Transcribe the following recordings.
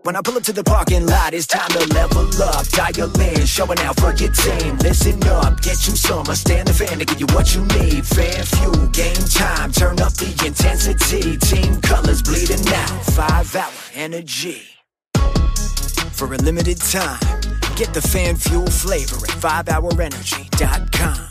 When I pull up to the parking lot, it's time to level up. Dial in, showing out for your team. Listen up, get you some. Stand the fan to give you what you need. Fan fuel, game time, turn up the intensity. Team colors bleeding out, 5-hour energy. For a limited time, get the fan fuel flavor at 5hourenergy.com.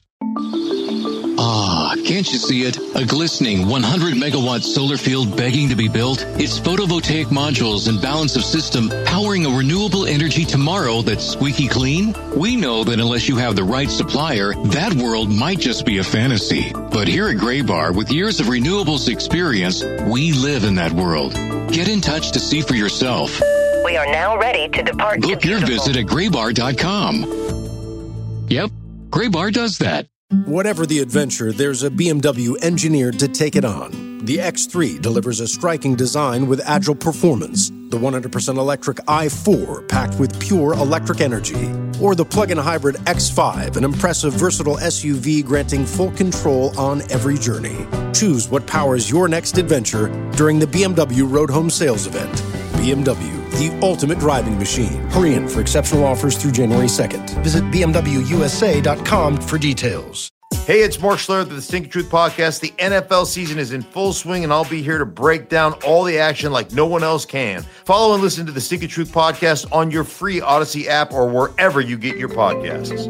Ah, can't you see it? A glistening 100-megawatt solar field begging to be built? Its photovoltaic modules and balance of system powering a renewable energy tomorrow that's squeaky clean? We know that unless you have the right supplier, that world might just be a fantasy. But here at Graybar, with years of renewables experience, we live in that world. Get in touch to see for yourself. We are now ready to depart. Book your visit at graybar.com. Yep, Graybar does that. Whatever the adventure, there's a BMW engineered to take it on. The X3 delivers a striking design with agile performance. The 100% electric i4 packed with pure electric energy. Or the plug-in hybrid X5, an impressive versatile SUV granting full control on every journey. Choose what powers your next adventure during the BMW Road Home Sales Event. BMW, the ultimate driving machine. Hurry in for exceptional offers through January 2nd. Visit BMWUSA.com for details. Hey, it's Mark Schlereth of the Stinking Truth Podcast. The NFL season is in full swing, and I'll be here to break down all the action like no one else can. Follow and listen to the Stinking Truth Podcast on your free Odyssey app or wherever you get your podcasts.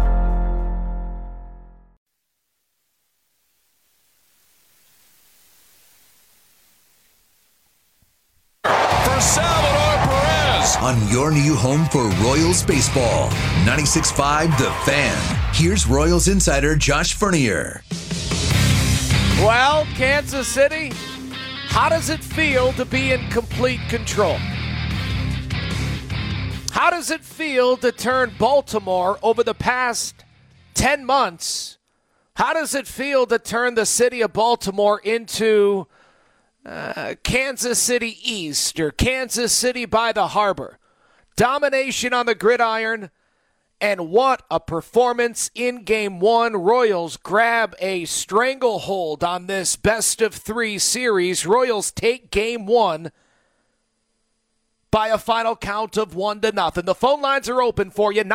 On your new home for Royals baseball, 96.5 The Fan. Here's Royals insider Josh Fernier. Well, Kansas City, how does it feel to be in complete control? How does it feel to turn Baltimore over the past 10 months? How does it feel to turn the city of Baltimore into Kansas City East or Kansas City by the harbor? Domination on the gridiron, and what a performance in Game 1. Royals grab a stranglehold on this best-of-3 series. Royals take Game 1 by a final count of 1-0. The phone lines are open for you.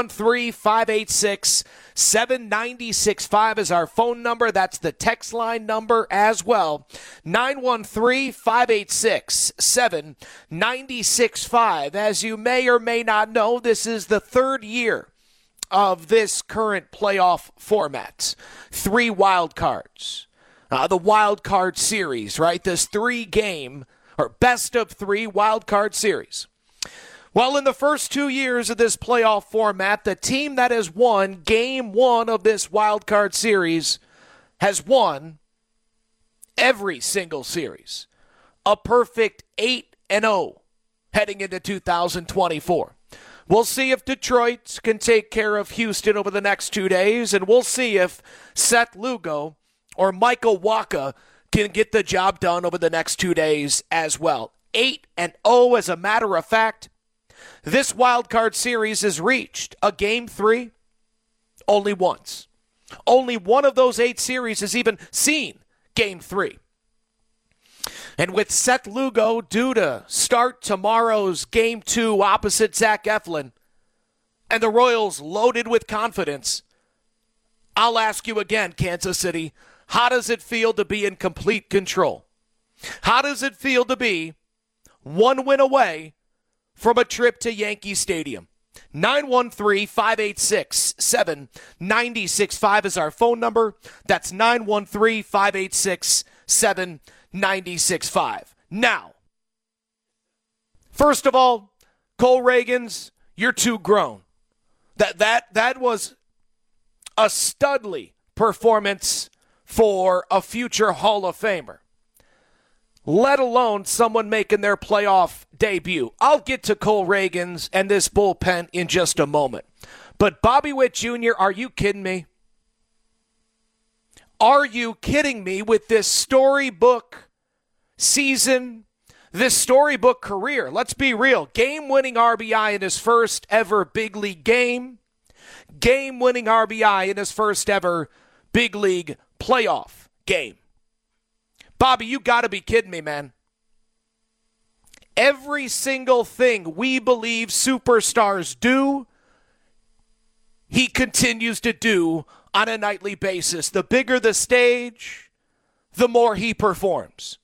913-586-7965 is our phone number. That's the text line number as well. 913-586-7965. As you may or may not know, this is the third year of this current playoff format. 3 wild cards. The wild card series, right? This 3-game or best-of-3 wild card series. Well, in the first 2 years of this playoff format, the team that has won Game 1 of this wild card series has won every single series. A perfect 8-0 heading into 2024. We'll see if Detroit can take care of Houston over the next 2 days, and we'll see if Seth Lugo or Michael Wacha can get the job done over the next 2 days as well. 8-0, as a matter of fact. This wild card series has reached a Game 3 only once. Only one of those 8 series has even seen Game 3. And with Seth Lugo due to start tomorrow's Game 2 opposite Zach Eflin, and the Royals loaded with confidence, I'll ask you again, Kansas City, how does it feel to be in complete control? How does it feel to be 1 win away from a trip to Yankee Stadium? 913-586-7965 is our phone number. That's 913-586-7965. Now, first of all, Cole Reagans, you're too grown. That was a studly performance for a future Hall of Famer, let alone someone making their playoff debut. I'll get to Cole Reagans and this bullpen in just a moment. But Bobby Witt Jr., are you kidding me? Are you kidding me with this storybook season, this storybook career? Let's be real. Game-winning RBI in his first ever big league game. Game-winning RBI in his first ever big league playoff game. Bobby, you got to be kidding me, man. Every single thing we believe superstars do, he continues to do on a nightly basis. The bigger the stage, the more he performs.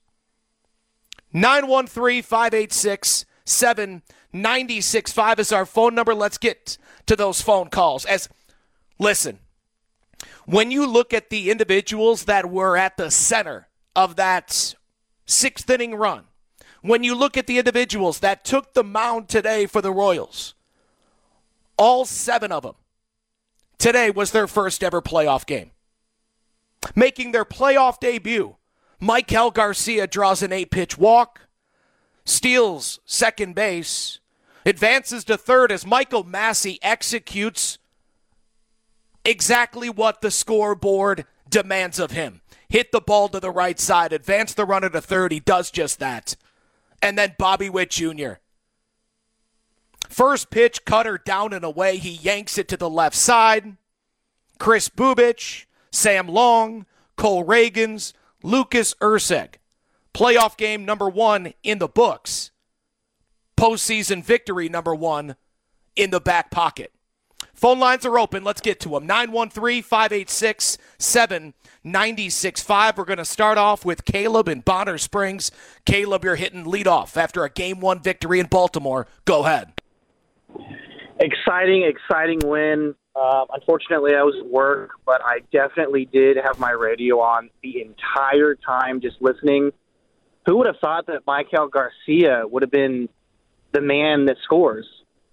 913-586-7965 is our phone number. Let's get to those phone calls. Listen, when you look at the individuals that were at the center of that sixth inning run, when you look at the individuals that took the mound today for the Royals, all 7 of them, today was their first ever playoff game. Making their playoff debut, Maikel Garcia draws an 8-pitch walk, steals second base, advances to third as Michael Massey executes exactly what the scoreboard demands of him. Hit the ball to the right side, advance the runner to third. He does just that. And then Bobby Witt Jr. First pitch, cutter down and away. He yanks it to the left side. Chris Bubich, Sam Long, Cole Reagans, Lucas Erceg. Playoff game number 1 in the books. Postseason victory number 1 in the back pocket. Phone lines are open. Let's get to them. 913-586-7965. We're going to start off with Caleb in Bonner Springs. Caleb, you're hitting leadoff after a Game 1 victory in Baltimore. Go ahead. Exciting win. Unfortunately, I was at work, but I definitely did have my radio on the entire time just listening. Who would have thought that Maikel Garcia would have been the man that scores?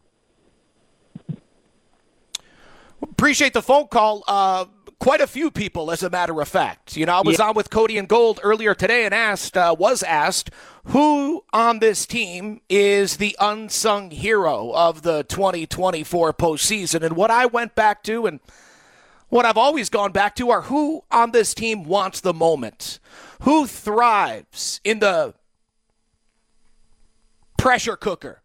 Appreciate the phone call. Quite a few people, as a matter of fact. You know, I was on with Cody and Gold earlier today and was asked, who on this team is the unsung hero of the 2024 postseason? And what I went back to and what I've always gone back to are who on this team wants the moment? Who thrives in the pressure cooker?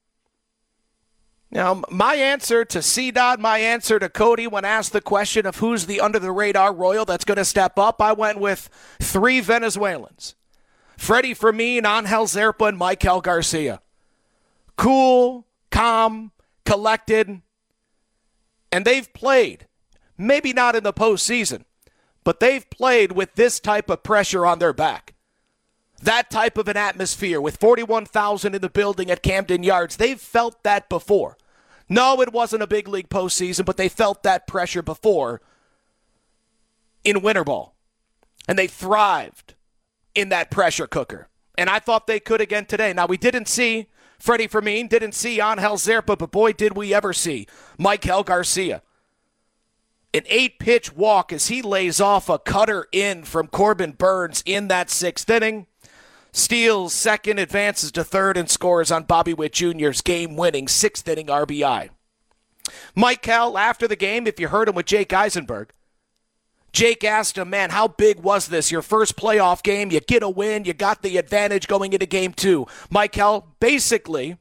Now, my answer to C-Dot, my answer to Cody when asked the question of who's the under-the-radar Royal that's going to step up, I went with 3 Venezuelans. Freddie Fermin, Angel Zerpa, and Maikel Garcia. Cool, calm, collected, and they've played, maybe not in the postseason, but they've played with this type of pressure on their back. That type of an atmosphere with 41,000 in the building at Camden Yards. They've felt that before. No, it wasn't a big league postseason, but they felt that pressure before in winter ball. And they thrived in that pressure cooker. And I thought they could again today. Now, we didn't see Freddie Fermin, didn't see Angel Zerpa, but boy, did we ever see Maikel Garcia. An 8-pitch walk as he lays off a cutter in from Corbin Burns in that 6th inning. Steals second, advances to third, and scores on Bobby Witt Jr.'s game-winning 6th inning RBI. Maikel, after the game, if you heard him with Jake Eisenberg, Jake asked him, man, how big was this? Your first playoff game, you get a win, you got the advantage going into game 2. Maikel, basically,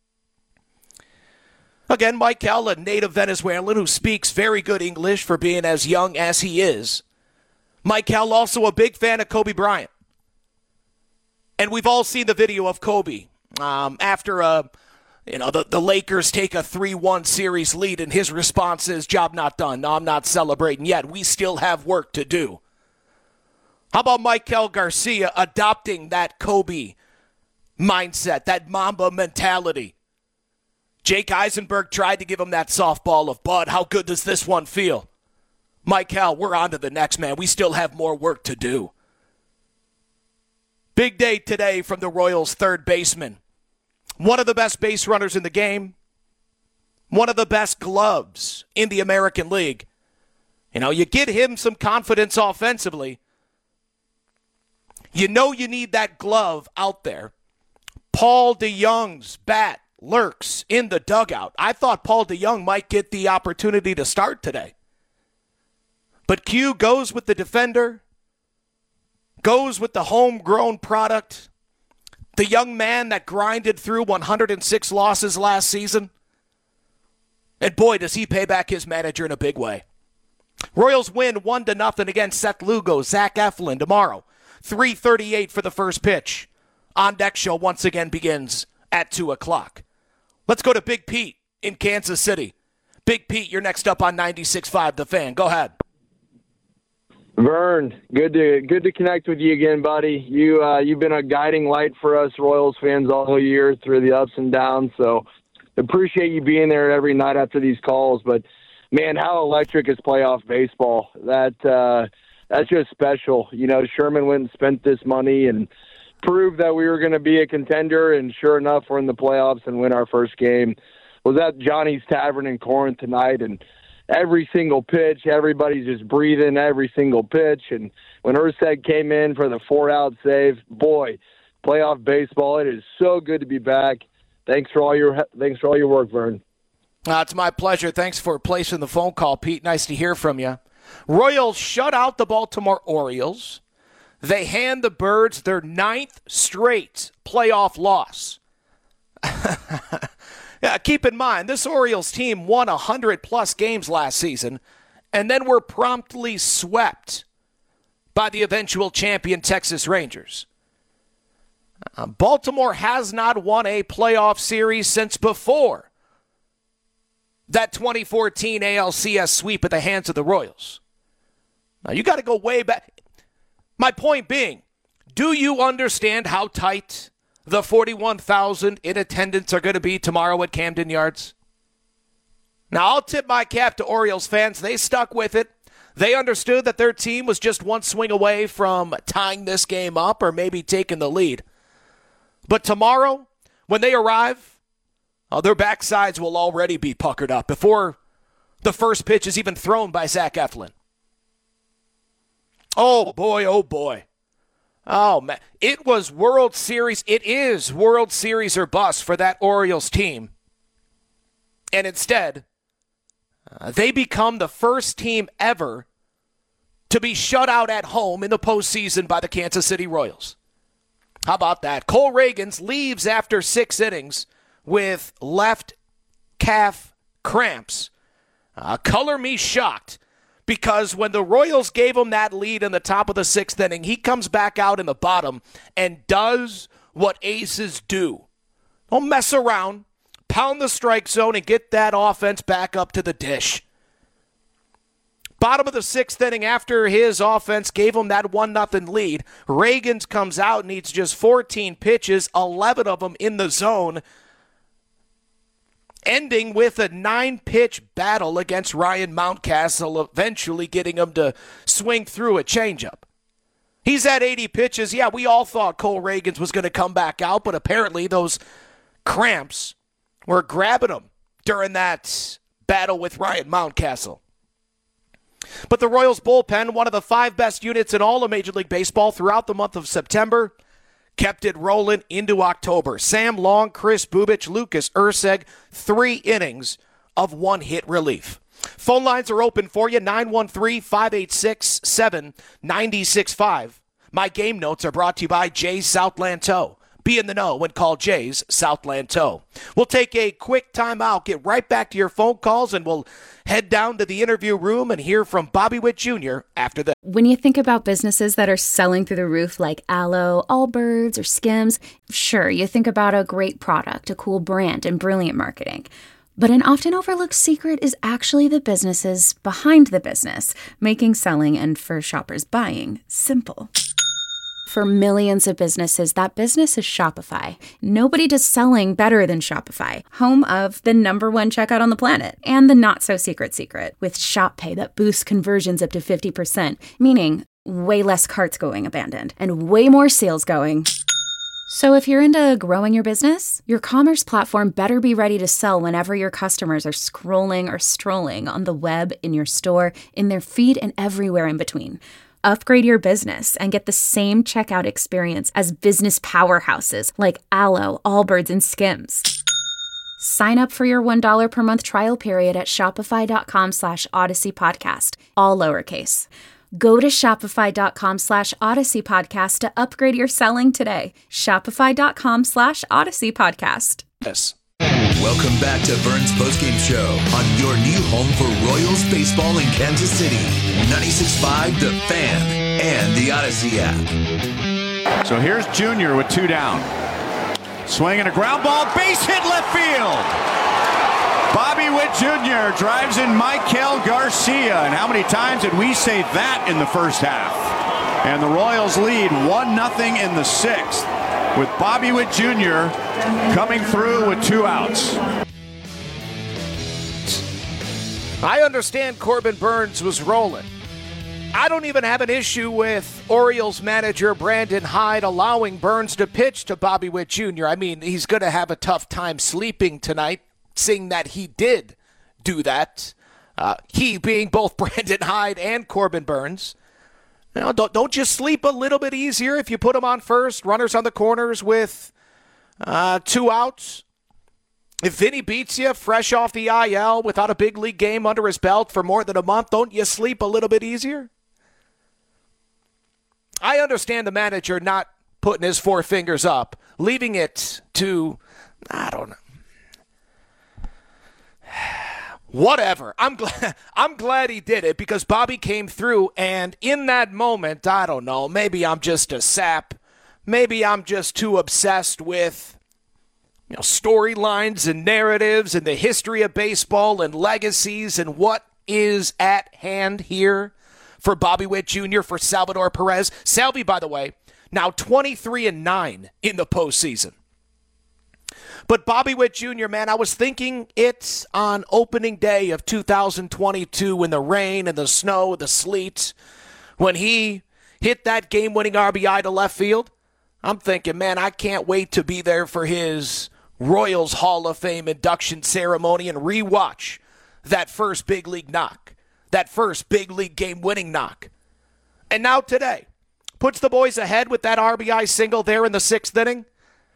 again, Maikel, a native Venezuelan who speaks very good English for being as young as he is. Maikel, also a big fan of Kobe Bryant. And we've all seen the video of Kobe after the Lakers take a 3-1 series lead, and his response is, job not done. No, I'm not celebrating yet. We still have work to do. How about Maikel Garcia adopting that Kobe mindset, that Mamba mentality? Jake Eisenberg tried to give him that softball of, Bud, how good does this one feel? Maikel, we're on to the next, man. We still have more work to do. Big day today from the Royals' third baseman. One of the best base runners in the game. One of the best gloves in the American League. You know, you get him some confidence offensively. You know you need that glove out there. Paul DeJong's bat lurks in the dugout. I thought Paul DeJong might get the opportunity to start today. But Q goes with the defender. Goes with the homegrown product, the young man that grinded through 106 losses last season. And boy, does he pay back his manager in a big way. Royals win 1-0 against Seth Lugo, Zach Eflin tomorrow. 3:38 for the first pitch On Deck Show once again begins at 2 o'clock. Let's go to Big Pete in Kansas City. Big Pete, you're next up on 96.5 The Fan. Go ahead. Vern, good to connect with you again, buddy. You've been a guiding light for us Royals fans all year through the ups and downs. So appreciate you being there every night after these calls. But man, how electric is playoff baseball? That's just special. You know, Sherman went and spent this money and proved that we were going to be a contender. And sure enough, we're in the playoffs and win our first game. Was at Johnny's Tavern in Corinth tonight, and every single pitch, everybody's just breathing every single pitch. And when Ursack came in for the 4-out save, boy, playoff baseball, it is so good to be back. Thanks for all your work, Vern. It's my pleasure. Thanks for placing the phone call, Pete. Nice to hear from you. Royals shut out the Baltimore Orioles. They hand the Birds their 9th straight playoff loss. Yeah, keep in mind, this Orioles team won 100-plus games last season and then were promptly swept by the eventual champion Texas Rangers. Baltimore has not won a playoff series since before that 2014 ALCS sweep at the hands of the Royals. Now, you got to go way back. My point being, do you understand how tight the 41,000 in attendance are going to be tomorrow at Camden Yards? Now, I'll tip my cap to Orioles fans. They stuck with it. They understood that their team was just one swing away from tying this game up or maybe taking the lead. But tomorrow, when they arrive, their backsides will already be puckered up before the first pitch is even thrown by Zach Eflin. Oh, boy, oh, boy. Oh, man. It was World Series. It is World Series or bust for that Orioles team. And instead, they become the first team ever to be shut out at home in the postseason by the Kansas City Royals. How about that? Cole Ragans leaves after 6 innings with left calf cramps. Color me shocked. Because when the Royals gave him that lead in the top of the 6th inning, he comes back out in the bottom and does what aces do. Don't mess around. Pound the strike zone and get that offense back up to the dish. Bottom of the 6th inning, after his offense gave him that 1-0 lead, Ragans comes out, needs just 14 pitches, 11 of them in the zone, ending with a 9-pitch battle against Ryan Mountcastle, eventually getting him to swing through a changeup. He's at 80 pitches. Yeah, we all thought Cole Ragans was going to come back out, but apparently those cramps were grabbing him during that battle with Ryan Mountcastle. But the Royals bullpen, one of the 5 best units in all of Major League Baseball throughout the month of September, kept it rolling into October. Sam Long, Chris Bubich, Lucas Erceg, 3 innings of 1-hit relief. Phone lines are open for you, 913-586-7965. My game notes are brought to you by Jay's Southland Tow. Be in the know when call Jay's Southland Tow. We'll take a quick time out, get right back to your phone calls, and we'll head down to the interview room and hear from Bobby Witt Jr. after that. When you think about businesses that are selling through the roof like Aloe, Allbirds, or Skims, sure, you think about a great product, a cool brand, and brilliant marketing. But an often overlooked secret is actually the businesses behind the business, making selling and, for shoppers, buying simple. For millions of businesses, that business is Shopify. Nobody does selling better than Shopify, home of the #1 checkout on the planet and the not-so-secret secret with Shop Pay that boosts conversions up to 50%, meaning way less carts going abandoned and way more sales going. So if you're into growing your business, your commerce platform better be ready to sell whenever your customers are scrolling or strolling on the web, in your store, in their feed, and everywhere in between. Upgrade your business and get the same checkout experience as business powerhouses like Aloe, Allbirds, and Skims. Sign up for your $1 per month trial period at shopify.com/Odyssey Podcast, all lowercase. Go to shopify.com/Odyssey Podcast to upgrade your selling today. Shopify.com/Odyssey Podcast. Yes. Welcome back to Vern's postgame show on your new home for Royals baseball in Kansas City. 96.5 The Fan and the Odyssey app. So here's Junior with 2 down. Swinging a ground ball, base hit left field. Bobby Witt Jr. drives in Maikel Garcia. And how many times did we say that in the first half? And the Royals lead 1-0 in the 6th with Bobby Witt Jr. coming through with 2 outs. I understand Corbin Burnes was rolling. I don't even have an issue with Orioles manager Brandon Hyde allowing Burnes to pitch to Bobby Witt Jr. I mean, he's going to have a tough time sleeping tonight, seeing that he did do that. He being both Brandon Hyde and Corbin Burnes. Now, don't you sleep a little bit easier if you put him on first, runners on the corners with 2 outs? If Vinny beats you fresh off the IL without a big league game under his belt for more than a month, don't you sleep a little bit easier? I understand the manager not putting his 4 fingers up, leaving it to, I don't know. Whatever. I'm glad he did it because Bobby came through, and in that moment, I don't know, maybe I'm just a sap. Maybe I'm just too obsessed with storylines and narratives and the history of baseball and legacies and what is at hand here for Bobby Witt Jr., for Salvador Perez. Salvi, by the way, now 23-9 in the postseason. But Bobby Witt Jr., man, I was thinking it's on opening day of 2022 in the rain and the snow, the sleet, when he hit that game-winning RBI to left field. I'm thinking, man, I can't wait to be there for his Royals Hall of Fame induction ceremony and rewatch that first big league knock, that first big league game-winning knock. And now today, puts the boys ahead with that RBI single there in the 6th inning.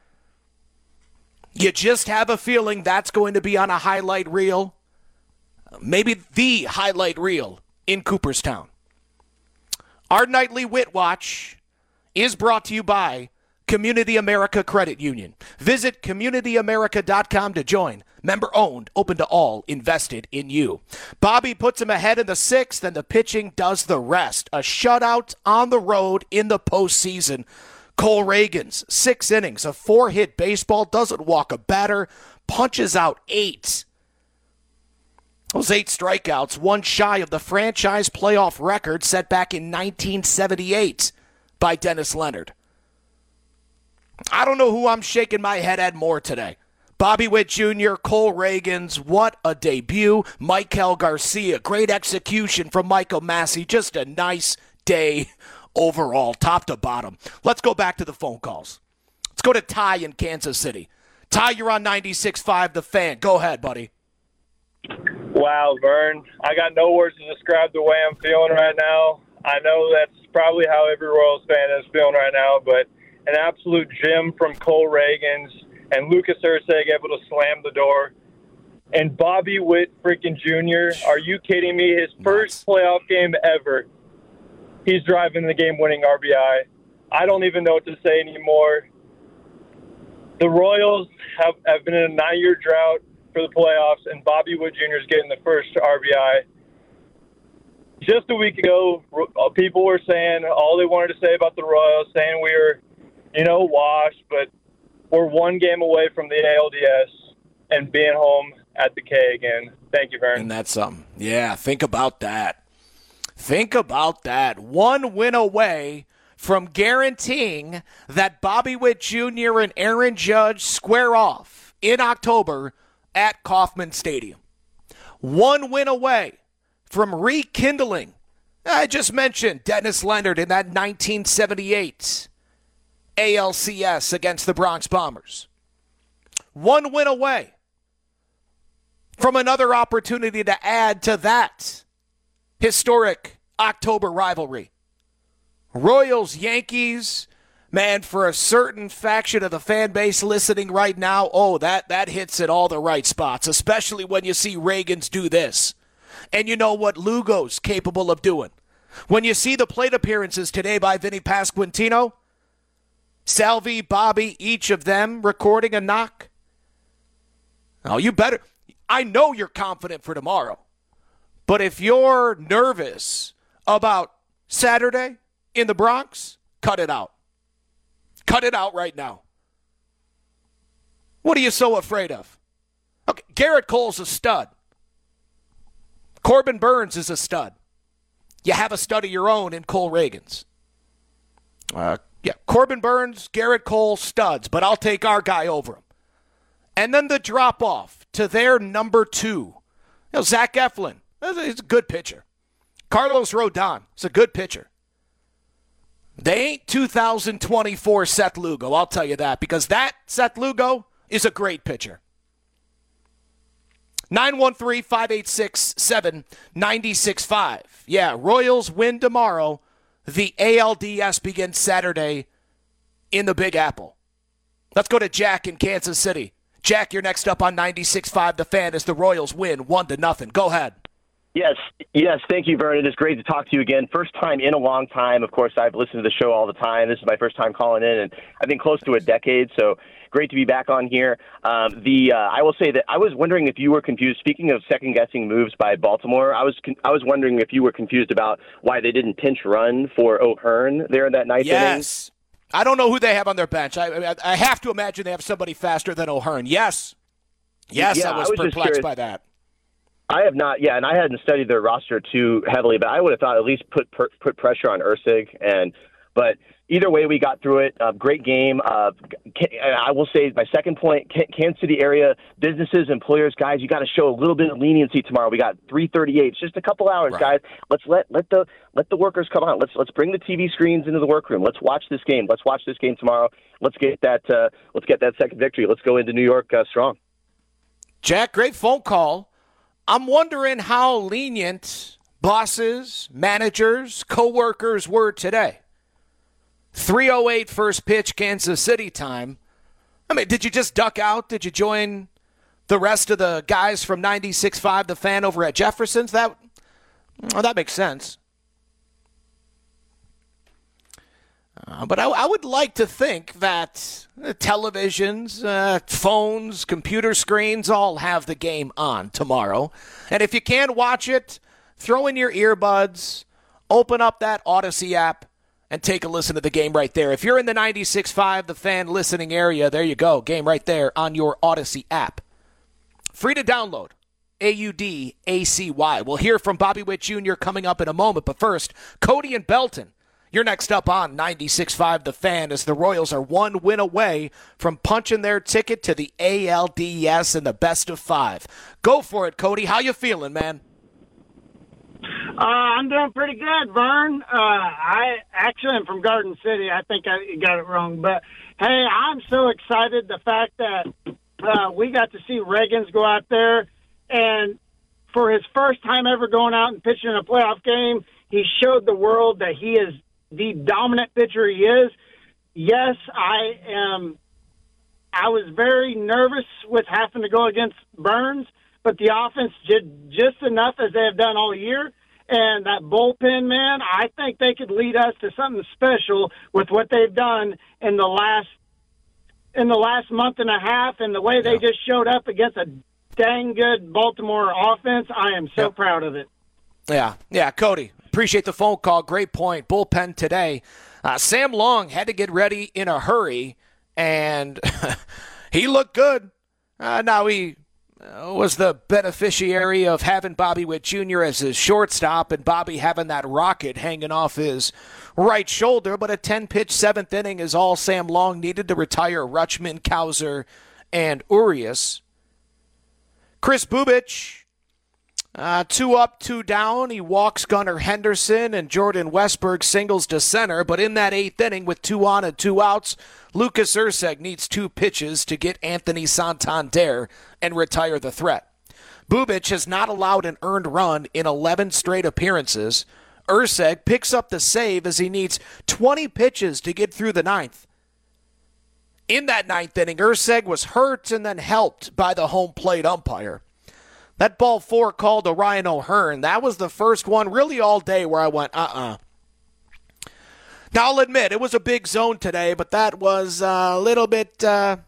You just have a feeling that's going to be on a highlight reel, maybe the highlight reel in Cooperstown. Our nightly Wit Watch is brought to you by Community America Credit Union. Visit CommunityAmerica.com to join. Member owned, open to all, invested in you. Bobby puts him ahead in the 6th, and the pitching does the rest. A shutout on the road in the postseason. Cole Reagans, 6 innings, a 4-hit baseball, doesn't walk a batter, punches out 8. Those 8 strikeouts, one shy of the franchise playoff record set back in 1978 by Dennis Leonard. I don't know who I'm shaking my head at more today. Bobby Witt Jr., Cole Reagans, what a debut. Maikel Garcia, great execution from Michael Massey. Just a nice day overall, top to bottom. Let's go back to the phone calls. Let's go to Ty in Kansas City. Ty, you're on 96.5 The Fan. Go ahead, buddy. Wow, Vern. I got no words to describe the way I'm feeling right now. I know that's probably how every Royals fan is feeling right now, but an absolute gem from Cole Reagans and Lucas Erceg able to slam the door. And Bobby Witt freaking Jr., are you kidding me? His first playoff game ever. He's driving the game-winning RBI. I don't even know what to say anymore. The Royals have been in a 9-year drought for the playoffs, and Bobby Witt Jr. is getting the first RBI. Just a week ago, people were saying all they wanted to say about the Royals, saying we were, washed, but we're 1 game away from the ALDS and being home at the K again. Thank you, Vern. And that's something. Yeah, think about that. Think about that. 1 win away from guaranteeing that Bobby Witt Jr. and Aaron Judge square off in October at Kauffman Stadium. 1 win away from rekindling, I just mentioned Dennis Leonard in that 1978 ALCS against the Bronx Bombers. 1 win away from another opportunity to add to that historic October rivalry. Royals-Yankees, man, for a certain faction of the fan base listening right now, that hits at all the right spots, especially when you see Reagans do this. And you know what Lugo's capable of doing. When you see the plate appearances today by Vinny Pasquantino, Salvi, Bobby, each of them recording a knock. Oh, you better. I know you're confident for tomorrow. But if you're nervous about Saturday in the Bronx, cut it out. Cut it out right now. What are you so afraid of? Okay, Garrett Cole's a stud. Corbin Burns is a stud. You have a stud of your own in Cole Reagans. Corbin Burns, Garrett Cole, studs, but I'll take our guy over him. And then the drop-off to their number 2. Zach Eflin, he's a good pitcher. Carlos Rodon is a good pitcher. They ain't 2024 Seth Lugo, I'll tell you that, because that Seth Lugo is a great pitcher. 913-586-7965. Yeah, Royals win tomorrow. The ALDS begins Saturday in the Big Apple. Let's go to Jack in Kansas City. Jack, you're next up on 96.5 The Fan as the Royals win 1-0. Go ahead. Yes. Thank you, Vern. It is great to talk to you again. First time in a long time. Of course, I've listened to the show all the time. This is my first time calling in, and I've been close to a decade, so great to be back on here. I will say that I was wondering if you were confused. Speaking of second-guessing moves by Baltimore, I was wondering if you were confused about why they didn't pinch run for O'Hearn there in that ninth inning. Yes. I don't know who they have on their bench. I have to imagine they have somebody faster than O'Hearn. Yes, I was perplexed by that. I have not, and I hadn't studied their roster too heavily, but I would have thought at least put pressure on Ursig. But either way, we got through it. Great game. I will say my second point: Kansas City area businesses, employers, guys, you got to show a little bit of leniency tomorrow. We got 3:38. It's just a couple hours, guys. Let's let the workers come on. Let's bring the TV screens into the workroom. Let's watch this game. Let's watch this game tomorrow. Let's get that second victory. Let's go into New York strong. Jack, great phone call. I'm wondering how lenient bosses, managers, coworkers were today. 3:08 first pitch, Kansas City time. I mean, did you just duck out? Did you join the rest of the guys from 96.5 The Fan over at Jefferson's? That makes sense. But I would like to think that televisions, phones, computer screens all have the game on tomorrow. And if you can't watch it, throw in your earbuds, open up that Odyssey app, and take a listen to the game right there. If you're in the 96.5 The Fan listening area, there you go. Game right there on your Odyssey app. Free to download. AUDACY. We'll hear from Bobby Witt Jr. coming up in a moment. But first, Cody and Belton. You're next up on 96.5 The Fan as the Royals are one win away from punching their ticket to the ALDS in the best of 5. Go for it, Cody. How you feeling, man? I'm doing pretty good, Vern. I actually am from Garden City. I think I got it wrong. But, hey, I'm so excited the fact that we got to see Reagans go out there. And for his first time ever going out and pitching in a playoff game, he showed the world that he is the dominant pitcher he is. Yes, I was very nervous with having to go against Burns, but the offense did just enough as they have done all year. And that bullpen, man, I think they could lead us to something special with what they've done in the last month and a half, and the way they just showed up against a dang good Baltimore offense. I am so proud of it. Yeah, Cody. Appreciate the phone call. Great point. Bullpen today. Sam Long had to get ready in a hurry, and he looked good. Now he was the beneficiary of having Bobby Witt Jr. as his shortstop and Bobby having that rocket hanging off his right shoulder, but a 10-pitch seventh inning is all Sam Long needed to retire Rutschman, Cowser, and Urias. Chris Bubic, 2 up, 2 down. He walks Gunnar Henderson, and Jordan Westberg singles to center. But in that 8th inning with 2 on and 2 outs, Lucas Urseg needs 2 pitches to get Anthony Santander and retire the threat. Bubic has not allowed an earned run in 11 straight appearances. Urseg picks up the save as he needs 20 pitches to get through the 9th. In that 9th inning, Urseg was hurt and then helped by the home plate umpire. That ball 4 called to Ryan O'Hearn, that was the first one really all day where I went, Now, I'll admit, it was a big zone today, but that was a little bit, I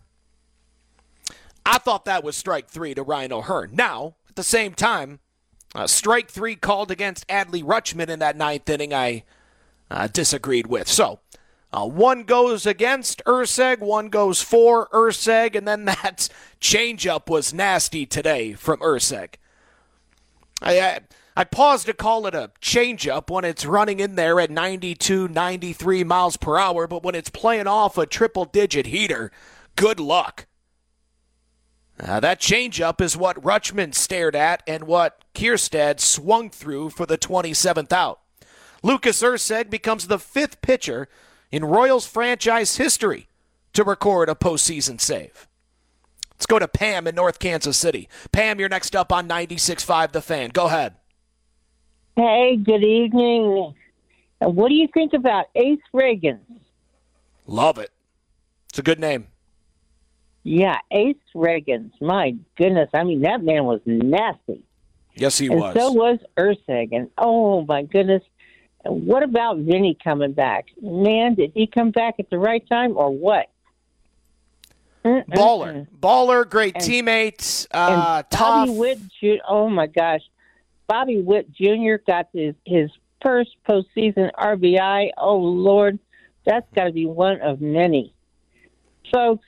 thought that was strike 3 to Ryan O'Hearn. Now, at the same time, strike 3 called against Adley Rutschman in that 9th inning I disagreed with. So, One goes against Erceg, one goes for Erceg, and then that changeup was nasty today from Erceg. I paused to call it a changeup when it's running in there at 92, 93 miles per hour, but when it's playing off a triple-digit heater, good luck. That changeup is what Rutschman stared at and what Kierstead swung through for the 27th out. Lucas Erceg becomes the 5th pitcher in Royals franchise history to record a postseason save. Let's go to Pam in North Kansas City. Pam, you're next up on 96.5 The Fan. Go ahead. Hey, good evening. What do you think about Ace Reagans? Love it. It's a good name. Yeah, Ace Reagans. My goodness. I mean, that man was nasty. Yes, he and was. So was Erceg. And, oh, my goodness. And what about Vinny coming back? Man, did he come back at the right time or what? Baller, great teammate, tough. Bobby Witt, oh, my gosh. Bobby Witt Jr. got his first postseason RBI. Oh, Lord, that's got to be one of many. Folks,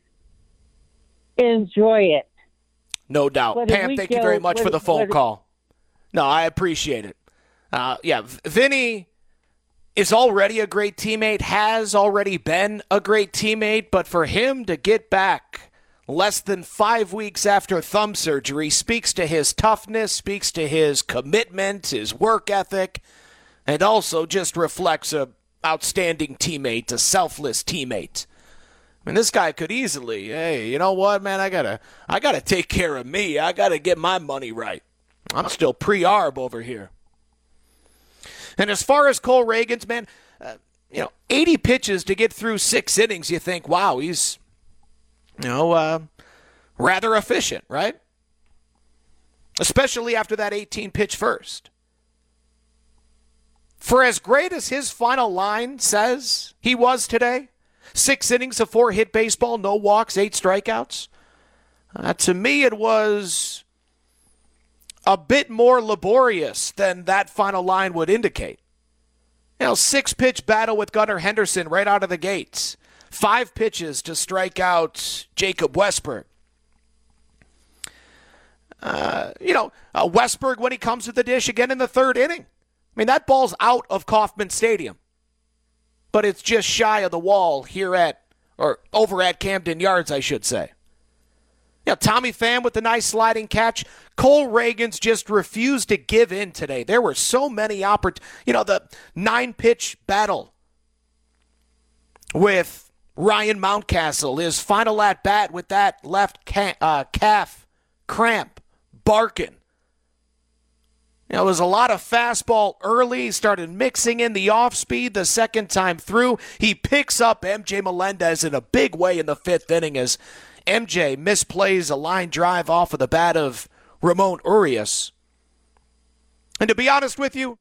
enjoy it. No doubt. Pam, thank you very much for the phone call. No, I appreciate it. Vinny is already a great teammate, has already been a great teammate, but for him to get back less than 5 weeks after thumb surgery speaks to his toughness, speaks to his commitment, his work ethic, and also just reflects a outstanding teammate, a selfless teammate. I mean, this guy could easily, hey, you know what, man, I gotta take care of me. I gotta get my money right. I'm still pre-arb over here. And as far as Cole Reagans, man, 80 pitches to get through 6 innings, you think, wow, he's, rather efficient, right? Especially after that 18-pitch first. For as great as his final line says he was today, 6 innings of 4-hit baseball, no walks, 8 strikeouts, to me it was a bit more laborious than that final line would indicate. 6-pitch battle with Gunnar Henderson right out of the gates. 5 pitches to strike out Jacob Westberg. Westberg, when he comes to the dish again in the 3rd inning. I mean, that ball's out of Kauffman Stadium. But it's just shy of the wall over at Camden Yards, I should say. Tommy Pham with the nice sliding catch. Cole Reagans just refused to give in today. There were so many the 9-pitch battle with Ryan Mountcastle, his final at-bat with that left calf cramp, barking. It was a lot of fastball early. He started mixing in the off-speed the second time through. He picks up MJ Melendez in a big way in the 5th inning as MJ misplays a line drive off of the bat of Ramon Urias. And to be honest with you,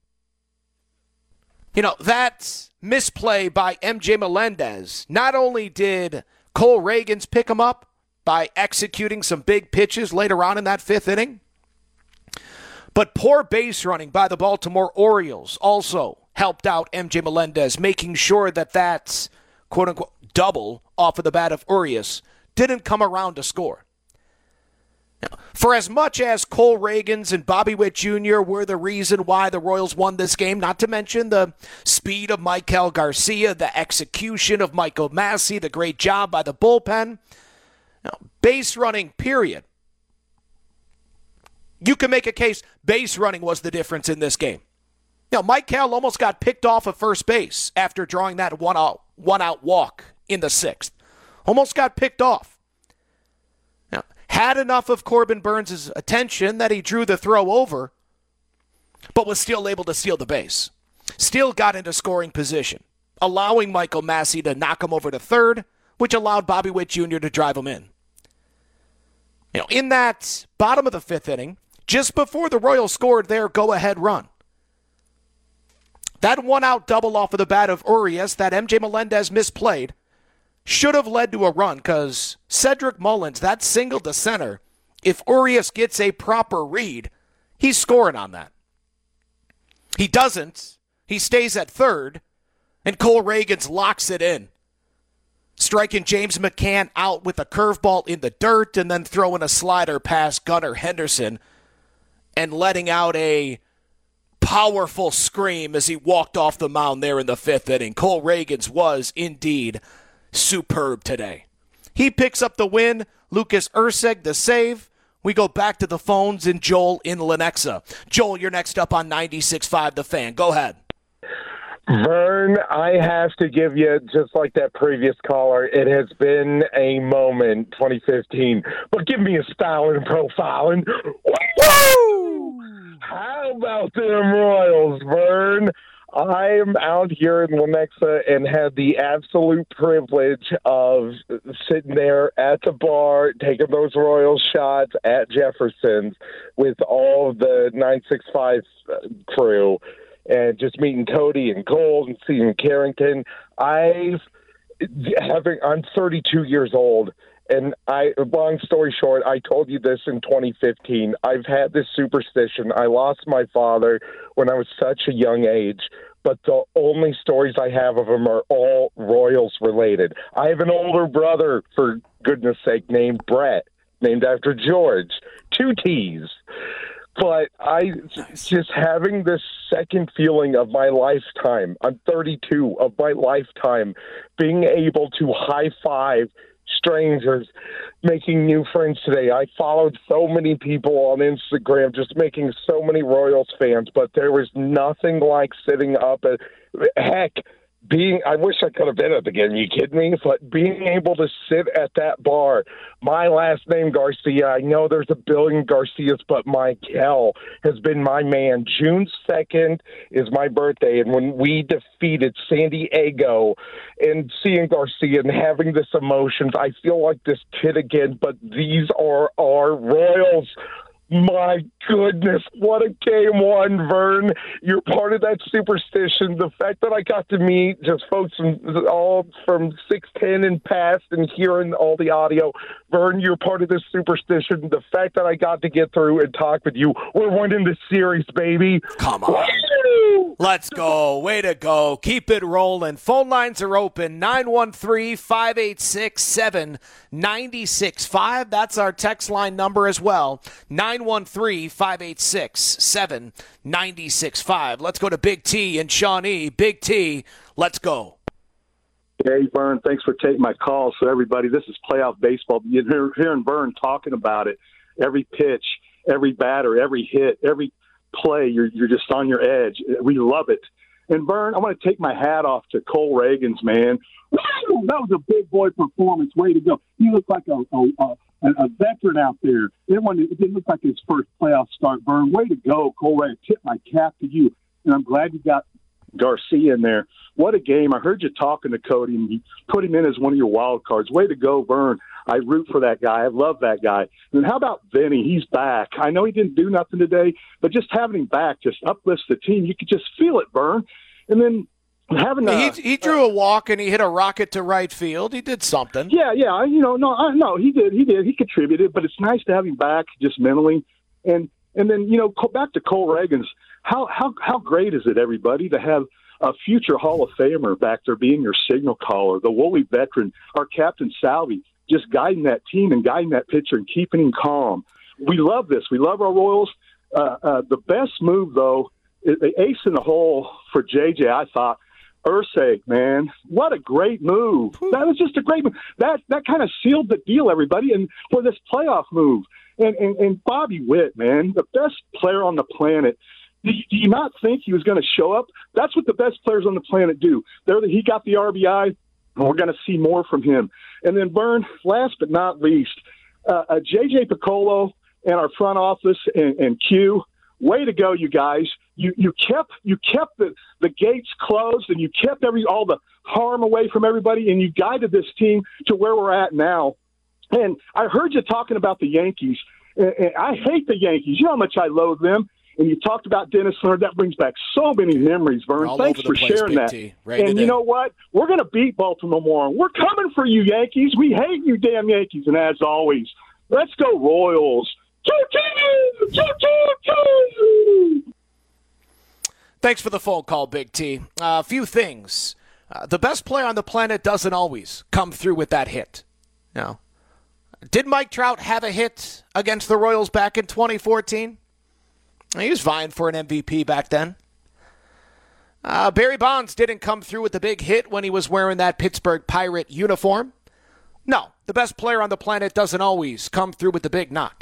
that misplay by MJ Melendez, not only did Cole Reagans pick him up by executing some big pitches later on in that 5th inning, but poor base running by the Baltimore Orioles also helped out MJ Melendez, making sure that quote-unquote double off of the bat of Urias didn't come around to score. Now, for as much as Cole Reagans and Bobby Witt Jr. were the reason why the Royals won this game, not to mention the speed of Maikel Garcia, the execution of Michael Massey, the great job by the bullpen, base running, period. You can make a case base running was the difference in this game. Maikel almost got picked off of first base after drawing that one-out walk in the 6th. Almost got picked off. Had enough of Corbin Burns' attention that he drew the throw over, but was still able to steal the base. Still got into scoring position, allowing Michael Massey to knock him over to 3rd, which allowed Bobby Witt Jr. to drive him in. In that bottom of the 5th inning, just before the Royals scored their go-ahead run, that one-out double off of the bat of Urias that MJ Melendez misplayed should have led to a run because Cedric Mullins, that single to center, if Urias gets a proper read, he's scoring on that. He doesn't. He stays at 3rd, And Cole Reagans locks it in, striking James McCann out with a curveball in the dirt and then throwing a slider past Gunnar Henderson and letting out a powerful scream as he walked off the mound there in the 5th inning. Cole Reagans was indeed superb today. He picks up the win. Lucas Erceg the save. We go back to the phones and Joel in Lenexa. Joel, you're next up on 96.5 The Fan. Go ahead. Vern, I have to give you, just like that previous caller, it has been a moment, 2015. But give me a style and profiling. Woo! How about them Royals, Vern? I'm out here in Lenexa and had the absolute privilege of sitting there at the bar, taking those Royals shots at Jefferson's with all of the 965 crew. And just meeting Cody and Gold and seeing Carrington. I'm 32 years old, and long story short, I told you this in 2015. I've had this superstition. I lost my father when I was such a young age, but the only stories I have of him are all Royals related. I have an older brother, for goodness sake, named Brett, named after George. 2 T's. But just having this second feeling of my lifetime, I'm 32, of my lifetime, being able to high-five strangers, making new friends today. I followed so many people on Instagram, just making so many Royals fans, but there was nothing like sitting up at, heck, I wish I could have been at the game. You kidding me? But being able to sit at that bar, my last name Garcia, I know there's a billion Garcias, but Michael has been my man. June 2nd is my birthday, and when we defeated San Diego and seeing Garcia and having this emotions, I feel like this kid again, but these are our Royals. My goodness, what a game one, Vern. You're part of that superstition. The fact that I got to meet just folks all from 6'10" and past and hearing all the audio. Vern, you're part of this superstition. The fact that I got to get through and talk with you, we're winning this series, baby. Come on. Let's go. Way to go. Keep it rolling. Phone lines are open. 913-586-7965. That's our text line number as well. 913-586-7965. Let's go to Big T and Shawnee. Big T, let's go. Hey, Vern, thanks for taking my call. So, everybody, this is playoff baseball. You're hearing Vern talking about it. Every pitch, every batter, every hit, every play, you're just on your edge. We love it. And, Vern, I want to take my hat off to Cole Reagans, man. Woo! That was a big boy performance. Way to go. He looked like a veteran out there. It didn't look like his first playoff start, Vern. Way to go, Cole Reagans. Tip my cap to you. And I'm glad you got Garcia in there. What a game. I heard you talking to Cody, and you put him in as one of your wild cards. Way to go, Vern. I root for that guy. I love that guy. And how about Vinny? He's back. I know he didn't do nothing today, but just having him back just uplifts the team. You could just feel it, Vern. And then having he drew a walk and he hit a rocket to right field. He did something. Yeah. He did. He contributed, but it's nice to have him back just mentally. And then, back to Cole Reagans. How great is it, everybody, to have a future Hall of Famer back there being your signal caller, the Woolly veteran, our Captain Salvi, just guiding that team and guiding that pitcher and keeping him calm. We love this. We love our Royals. The best move, though, is the ace in the hole for JJ, I thought. Erceg, man, what a great move. That was just a great move. That kind of sealed the deal, everybody, and for this playoff move. And Bobby Witt, man, the best player on the planet. Do you not think he was going to show up? That's what the best players on the planet do. He got the RBI, and we're going to see more from him. And then, Vern, last but not least, J.J. Piccolo and our front office and Q, way to go, you guys. You kept the gates closed, and you kept all the harm away from everybody, and you guided this team to where we're at now. And I heard you talking about the Yankees. And I hate the Yankees. You know how much I loathe them. And you talked about Dennis Leonard. That brings back so many memories, Vern. Thanks for sharing that. And you know what? We're going to beat Baltimore tomorrow. We're coming for you, Yankees. We hate you, damn Yankees. And as always, let's go Royals. Choo-choo! Choo-choo-choo! Thanks for the phone call, Big T. A few things. The best player on the planet doesn't always come through with that hit. Did Mike Trout have a hit against the Royals back in 2014? He was vying for an MVP back then. Barry Bonds didn't come through with the big hit when he was wearing that Pittsburgh Pirate uniform. No, the best player on the planet doesn't always come through with the big knock.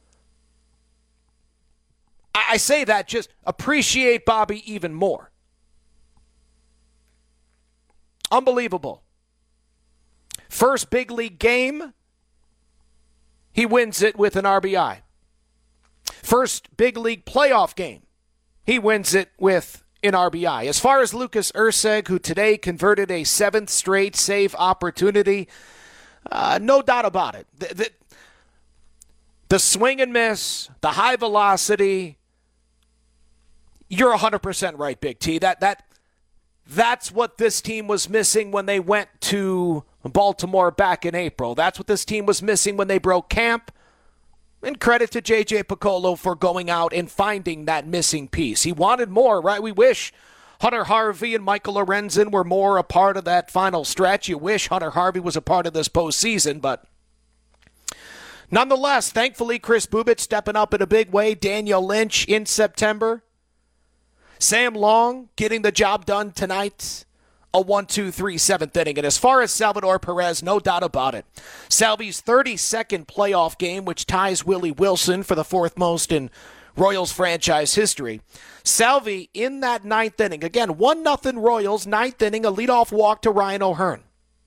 I say that, just appreciate Bobby even more. Unbelievable. First big league game, he wins it with an RBI. First big league playoff game, he wins it with an RBI. As far as Lucas Erceg, who today converted a 7th straight save opportunity, no doubt about it. The swing and miss, the high velocity, you're 100% right, Big T. That's what this team was missing when they went to Baltimore back in April. That's what this team was missing when they broke camp. And credit to J.J. Piccolo for going out and finding that missing piece. He wanted more, right? We wish Hunter Harvey and Michael Lorenzen were more a part of that final stretch. You wish Hunter Harvey was a part of this postseason, but nonetheless, thankfully, Chris Bubic stepping up in a big way. Daniel Lynch in September. Sam Long getting the job done tonight. A 1-2-3 7th inning. And as far as Salvador Perez, no doubt about it. Salvy's 32nd playoff game, which ties Willie Wilson for the 4th most in Royals franchise history. Salvy in that 9th inning. Again, 1-0 Royals, 9th inning, a leadoff walk to Ryan O'Hearn.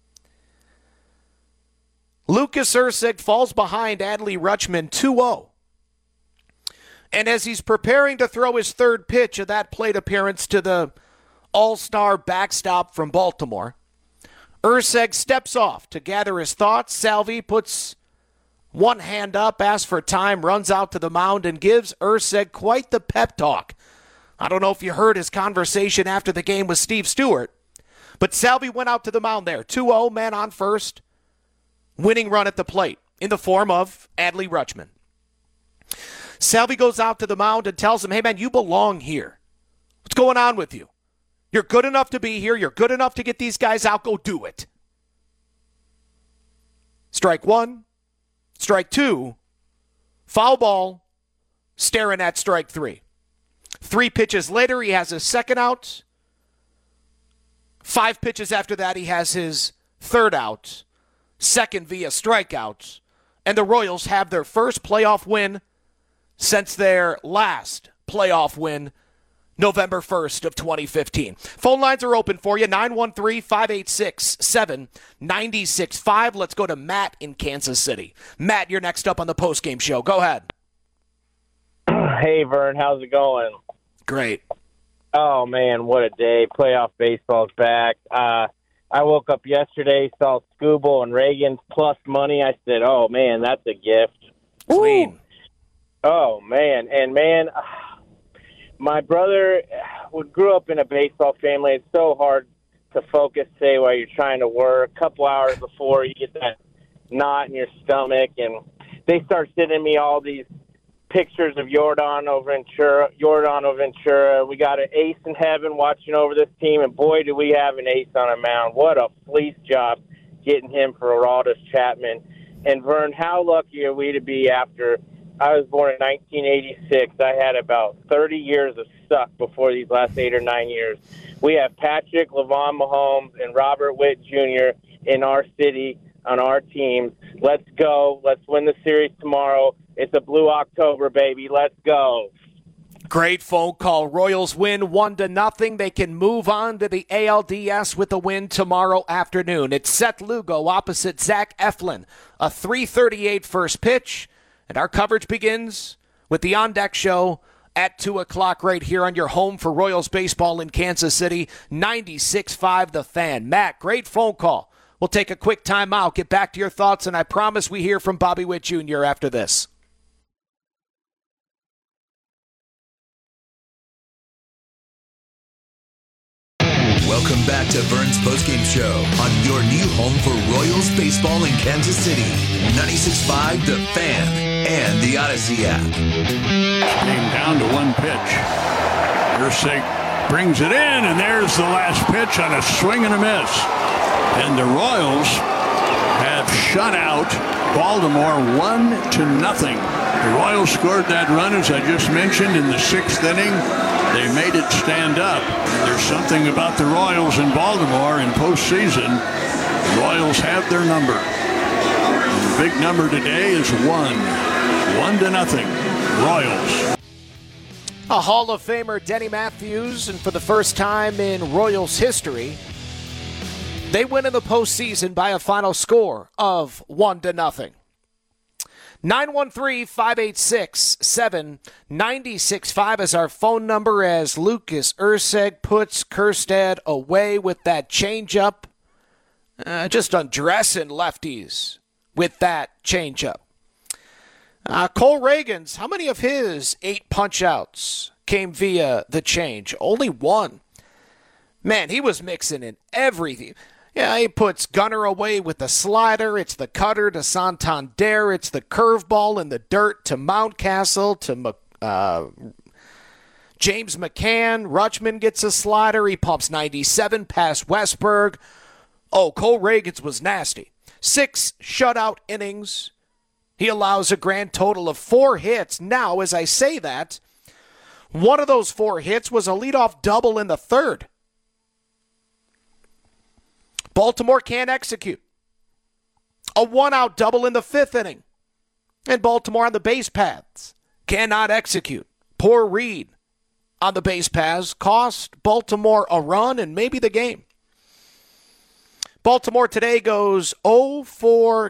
Lucas Erceg falls behind Adley Rutschman 2-0. And as he's preparing to throw his 3rd pitch of that plate appearance to the all-star backstop from Baltimore, Erceg steps off to gather his thoughts. Salvy puts one hand up, asks for time, runs out to the mound, and gives Erceg quite the pep talk. I don't know if you heard his conversation after the game with Steve Stewart, but Salvy went out to the mound there. 2-0, man on first, winning run at the plate in the form of Adley Rutschman. Salvy goes out to the mound and tells him, hey, man, you belong here. What's going on with you? You're good enough to be here. You're good enough to get these guys out. Go do it. Strike 1, strike 2, foul ball, staring at strike 3. 3 pitches later, he has his 2nd out. 5 pitches after that, he has his 3rd out, 2nd via strikeout. And the Royals have their first playoff win since their last playoff win, November 1st of 2015. Phone lines are open for you, 913-586-7965. Let's go to Matt in Kansas City. Matt, you're next up on the postgame show. Go ahead. Hey, Vern, how's it going? Great. Oh, man, what a day. Playoff baseball's back. I woke up yesterday, saw Skubal and Reagan's plus money. I said, oh, man, that's a gift. Clean. Ooh. Oh, man. And, man, my brother grew up in a baseball family. It's so hard to focus, say, while you're trying to work. A couple hours before you get that knot in your stomach, and they start sending me all these pictures of Yordano Ventura. We got an ace in heaven watching over this team, and boy, do we have an ace on a mound. What a fleece job getting him for Aroldis Chapman. And, Vern, how lucky are we to be after I was born in 1986. I had about 30 years of suck before these last 8 or 9 years. We have Patrick, LeVon Mahomes, and Robert Witt Jr. in our city on our teams. Let's go. Let's win the series tomorrow. It's a blue October, baby. Let's go. Great phone call. Royals win 1-0. They can move on to the ALDS with a win tomorrow afternoon. It's Seth Lugo opposite Zach Eflin. A 3:38 first pitch. And our coverage begins with the On Deck Show at 2 o'clock right here on your home for Royals baseball in Kansas City, 96.5 The Fan. Matt, great phone call. We'll take a quick time out, get back to your thoughts, and I promise we hear from Bobby Witt Jr. after this. Welcome back to Vern's Postgame Show on your new home for Royals baseball in Kansas City. 96.5 The Fan and the Odyssey app. Came down to one pitch. Erceg brings it in, and there's the last pitch on a swing and a miss. And the Royals have shut out Baltimore 1-0. The Royals scored that run, as I just mentioned, in the 6th inning. They made it stand up. And there's something about the Royals in Baltimore in postseason. The Royals have their number. And the big number today is 1-0. Royals. A Hall of Famer, Denny Matthews, and for the first time in Royals history, they win in the postseason by a final score of 1-0. 913-586-7965 is our phone number as Lucas Erceg puts Kjerstad away with that changeup. Just undressing lefties with that changeup. Cole Reagans, how many of his 8 punch-outs came via the change? Only 1. Man, he was mixing in everything. Yeah, he puts Gunnar away with the slider. It's the cutter to Santander. It's the curveball in the dirt to Mountcastle to James McCann. Rutschman gets a slider. He pumps 97 past Westberg. Oh, Cole Reagans was nasty. 6 shutout innings. He allows a grand total of 4 hits. Now, as I say that, one of those 4 hits was a leadoff double in the 3rd. Baltimore can't execute. A 1-out double in the 5th inning. And Baltimore on the base paths cannot execute. Poor read on the base paths cost Baltimore a run and maybe the game. Baltimore today goes 1 for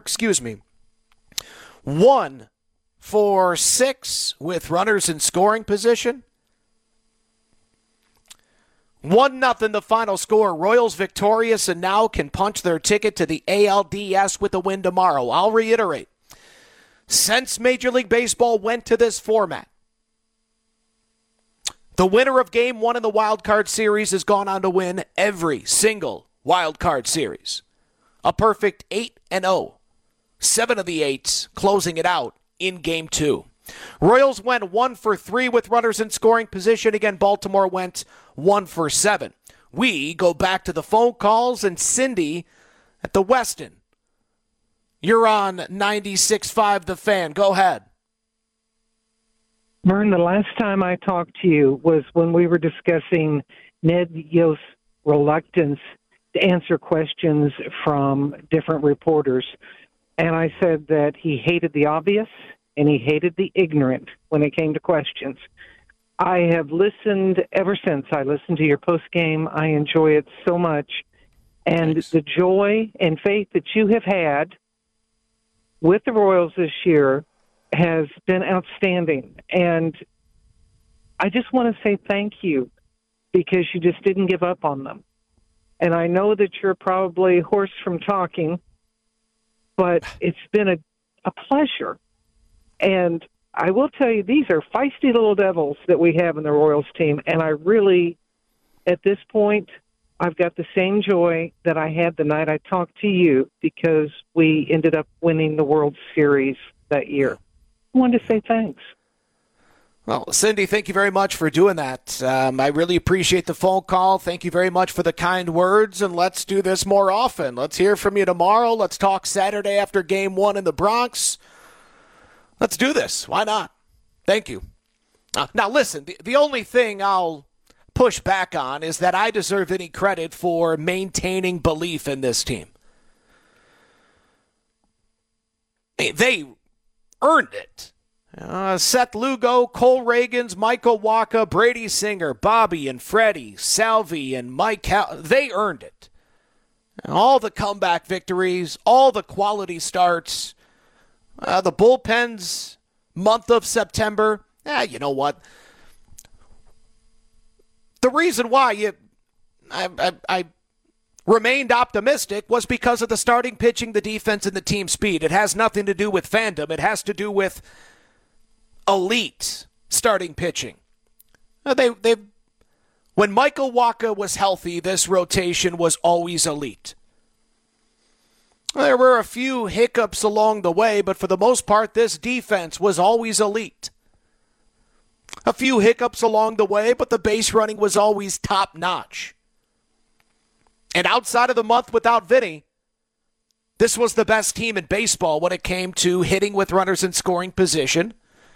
6 with runners in scoring position. 1-0 the final score. Royals victorious and now can punch their ticket to the ALDS with a win tomorrow. I'll reiterate. Since Major League Baseball went to this format, the winner of Game 1 in the Wild Card Series has gone on to win every single Wild Card Series. A perfect 8-0. 7 of the 8s closing it out in Game 2. Royals went 1 for 3 with runners in scoring position. Again, Baltimore went 1 for 7. We go back to the phone calls, and Cindy at the Westin. You're on 96.5 The Fan. Go ahead. Vern, the last time I talked to you was when we were discussing Ned Yost's reluctance to answer questions from different reporters. And I said that he hated the obvious and he hated the ignorant when it came to questions. I have listened ever since. I listened to your post-game. I enjoy it so much. And Thanks. The joy and faith that you have had with the Royals this year has been outstanding. And I just want to say thank you because you just didn't give up on them. And I know that you're probably hoarse from talking, but it's been a pleasure. And I will tell you, these are feisty little devils that we have in the Royals team. And I really, at this point, I've got the same joy that I had the night I talked to you because we ended up winning the World Series that year. I wanted to say thanks. Well, Cindy, thank you very much for doing that. I really appreciate the phone call. Thank you very much for the kind words, and let's do this more often. Let's hear from you tomorrow. Let's talk Saturday after Game 1 in the Bronx. Let's do this. Why not? Thank you. Now, listen, the only thing I'll push back on is that I deserve any credit for maintaining belief in this team. They earned it. Seth Lugo, Cole Reagans, Michael Wacha, Brady Singer, Bobby and Freddie, Salvi and Mike, they earned it. All the comeback victories, all the quality starts, the bullpen's month of September. You know what? The reason why I remained optimistic was because of the starting pitching, the defense, and the team speed. It has nothing to do with fandom. It has to do with elite starting pitching. When Michael Wacha was healthy, this rotation was always elite. There were a few hiccups along the way, but for the most part, this defense was always elite. A few hiccups along the way, but the base running was always top-notch. And outside of the month without Vinny, this was the best team in baseball when it came to hitting with runners in scoring position.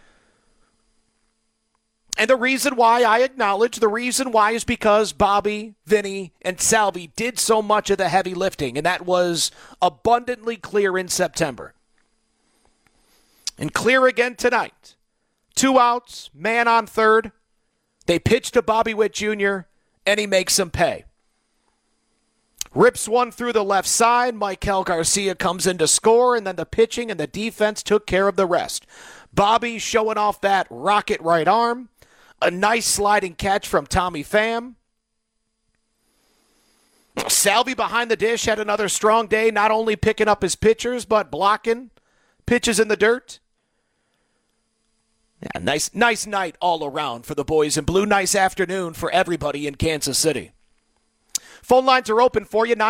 And the reason why I acknowledge, the reason why is because Bobby, Vinny, and Salvi did so much of the heavy lifting, and that was abundantly clear in September. And clear again tonight. 2 outs, man on third. They pitch to Bobby Witt Jr., and he makes them pay. Rips one through the left side. Maikel Garcia comes in to score, and then the pitching and the defense took care of the rest. Bobby showing off that rocket right arm. A nice sliding catch from Tommy Pham. Salvi behind the dish had another strong day, not only picking up his pitchers, but blocking pitches in the dirt. Yeah, nice night all around for the boys in blue. Nice afternoon for everybody in Kansas City. Phone lines are open for you,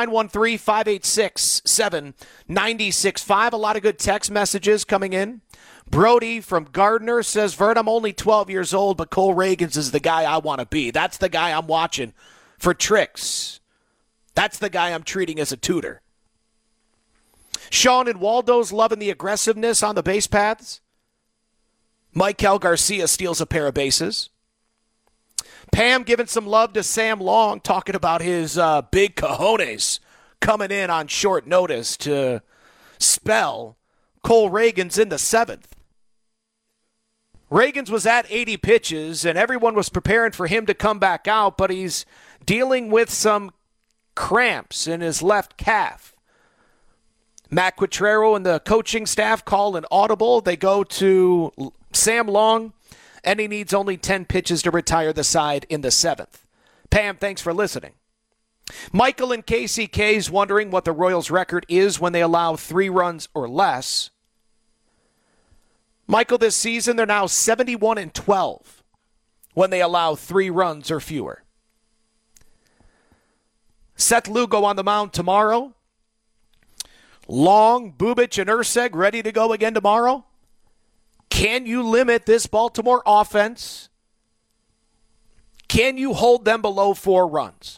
913-586-7965. A lot of good text messages coming in. Brody from Gardner says, Vern, I'm only 12 years old, but Cole Reagans is the guy I want to be. That's the guy I'm watching for tricks. That's the guy I'm treating as a tutor. Sean and Waldo's loving the aggressiveness on the base paths. Maikel Garcia steals a pair of bases. Pam giving some love to Sam Long, talking about his big cojones coming in on short notice to spell Cole Reagans in the 7th. Reagans was at 80 pitches, and everyone was preparing for him to come back out, but he's dealing with some cramps in his left calf. Matt Quatrero and the coaching staff call an audible. They go to Sam Long, and he needs only 10 pitches to retire the side in the 7th. Pam, thanks for listening. Michael in KCK is wondering what the Royals' record is when they allow 3 runs or less. Michael, this season, they're now 71-12 when they allow 3 runs or fewer. Seth Lugo on the mound tomorrow. Long, Bubic, and Urseg ready to go again tomorrow. Can you limit this Baltimore offense? Can you hold them below 4 runs?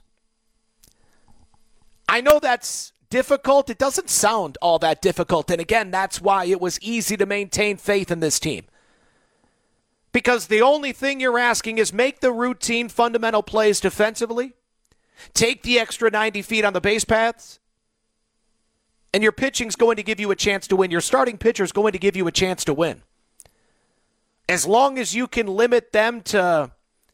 I know that's difficult. It doesn't sound all that difficult. And again, that's why it was easy to maintain faith in this team. Because the only thing you're asking is make the routine fundamental plays defensively, take the extra 90 feet on the base paths, and your pitching's going to give you a chance to win. Your starting pitcher's going to give you a chance to win. As long as you can limit them to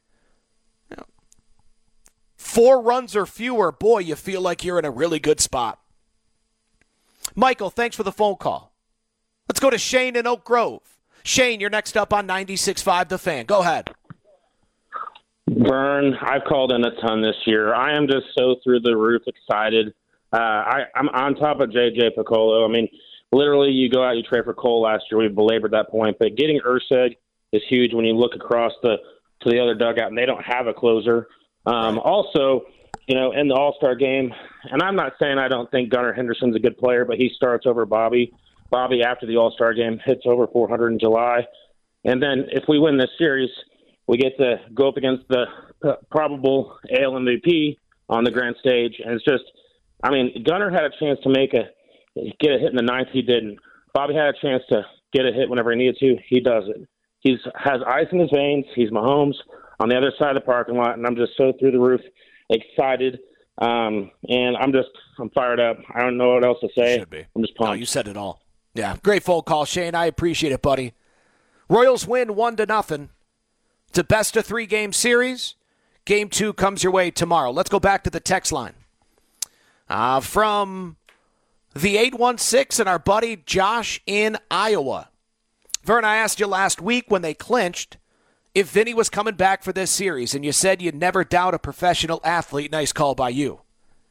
4 runs or fewer, boy, you feel like you're in a really good spot. Michael, thanks for the phone call. Let's go to Shane in Oak Grove. Shane, you're next up on 96.5 The Fan. Go ahead. Vern, I've called in a ton this year. I am just so through the roof excited. I'm on top of J.J. Piccolo. I mean, literally, you go out, you trade for Cole last year. We've belabored that point. But getting Urseg is huge when you look across to the other dugout, and they don't have a closer. Also, in the All-Star game, and I'm not saying I don't think Gunnar Henderson's a good player, but he starts over Bobby. Bobby, after the All-Star game, hits over 400 in July. And then if we win this series, we get to go up against the probable AL MVP on the grand stage. And it's just, I mean, Gunnar had a chance to get a hit in the 9th. He didn't. Bobby had a chance to get a hit whenever he needed to. He doesn't. He has ice in his veins. He's Mahomes on the other side of the parking lot, and I'm just so through the roof excited. And I'm fired up. I don't know what else to say. Should be. I'm just pumped. No, you said it all. Yeah, great phone call, Shane. I appreciate it, buddy. Royals win 1-0. It's a best-of-3 game series. Game 2 comes your way tomorrow. Let's go back to the text line. From the 816 and our buddy Josh in Iowa. Vern, I asked you last week when they clinched if Vinny was coming back for this series, and you said you'd never doubt a professional athlete. Nice call by you.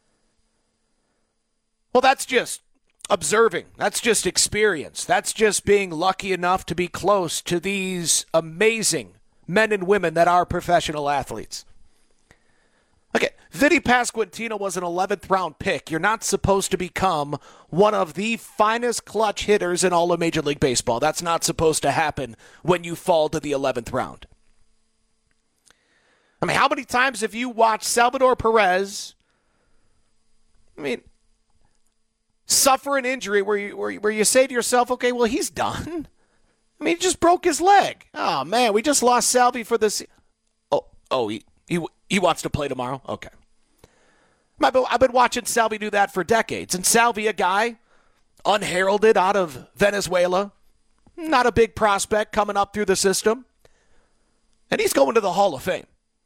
Well, that's just observing. That's just experience. That's just being lucky enough to be close to these amazing men and women that are professional athletes. Okay, Vinny Pasquantino was an 11th round pick. You're not supposed to become one of the finest clutch hitters in all of Major League Baseball. That's not supposed to happen when you fall to the 11th round. I mean, how many times have you watched Salvador Perez, suffer an injury where you say to yourself, okay, well, he's done. I mean, he just broke his leg. Oh, man, we just lost Salvi for this. He wants to play tomorrow? Okay. I've been watching Salvi do that for decades. And Salvi, a guy unheralded out of Venezuela, not a big prospect coming up through the system. And he's going to the Hall of Fame.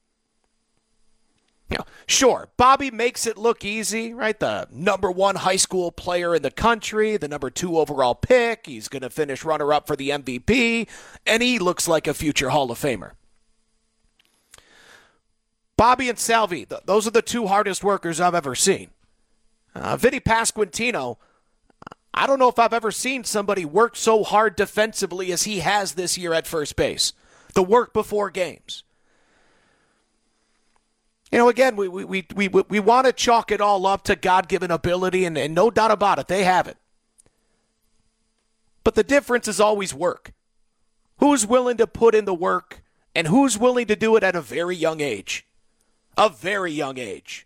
Sure, Bobby makes it look easy, right? The number 1 high school player in the country, the number 2 overall pick. He's going to finish runner-up for the MVP, and he looks like a future Hall of Famer. Bobby and Salvi, those are the 2 hardest workers I've ever seen. Vinny Pasquantino, I don't know if I've ever seen somebody work so hard defensively as he has this year at first base. The work before games. Again, we want to chalk it all up to God-given ability, and no doubt about it, they have it. But the difference is always work. Who's willing to put in the work, and who's willing to do it at a very young age? A very young age.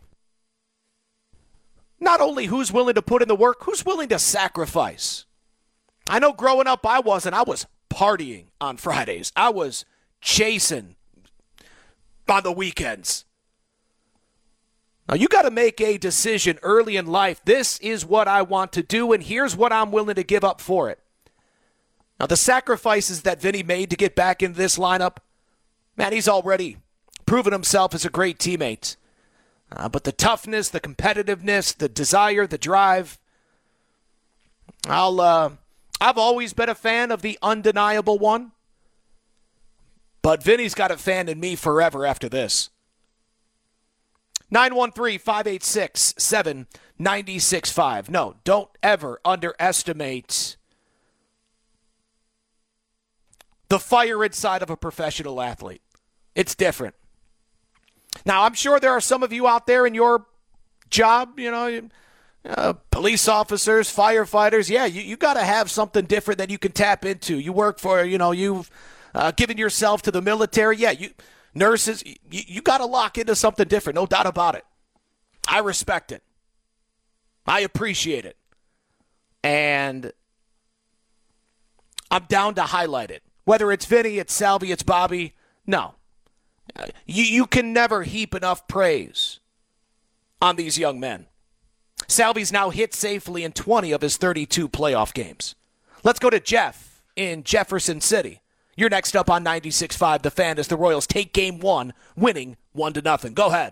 Not only who's willing to put in the work, who's willing to sacrifice. I know growing up I was partying on Fridays. I was chasing on the weekends. Now, you got to make a decision early in life. This is what I want to do, and here's what I'm willing to give up for it. Now, the sacrifices that Vinny made to get back into this lineup, man, he's already proven himself as a great teammate. But the toughness, the competitiveness, the desire, the drive, I've always been a fan of the undeniable one. But Vinny's got a fan in me forever after this. 913-586-7965. No, don't ever underestimate the fire inside of a professional athlete. It's different. Now, I'm sure there are some of you out there in your job, police officers, firefighters. Yeah, you got to have something different that you can tap into. You work for, you've given yourself to the military. Yeah, nurses, you got to lock into something different, no doubt about it. I respect it. I appreciate it. And I'm down to highlight it. Whether it's Vinny, it's Salvi, it's Bobby, no. You can never heap enough praise on these young men. Salvi's now hit safely in 20 of his 32 playoff games. Let's go to Jeff in Jefferson City. You're next up on 96.5 The Fan as the Royals take game 1, winning 1-0. Go ahead.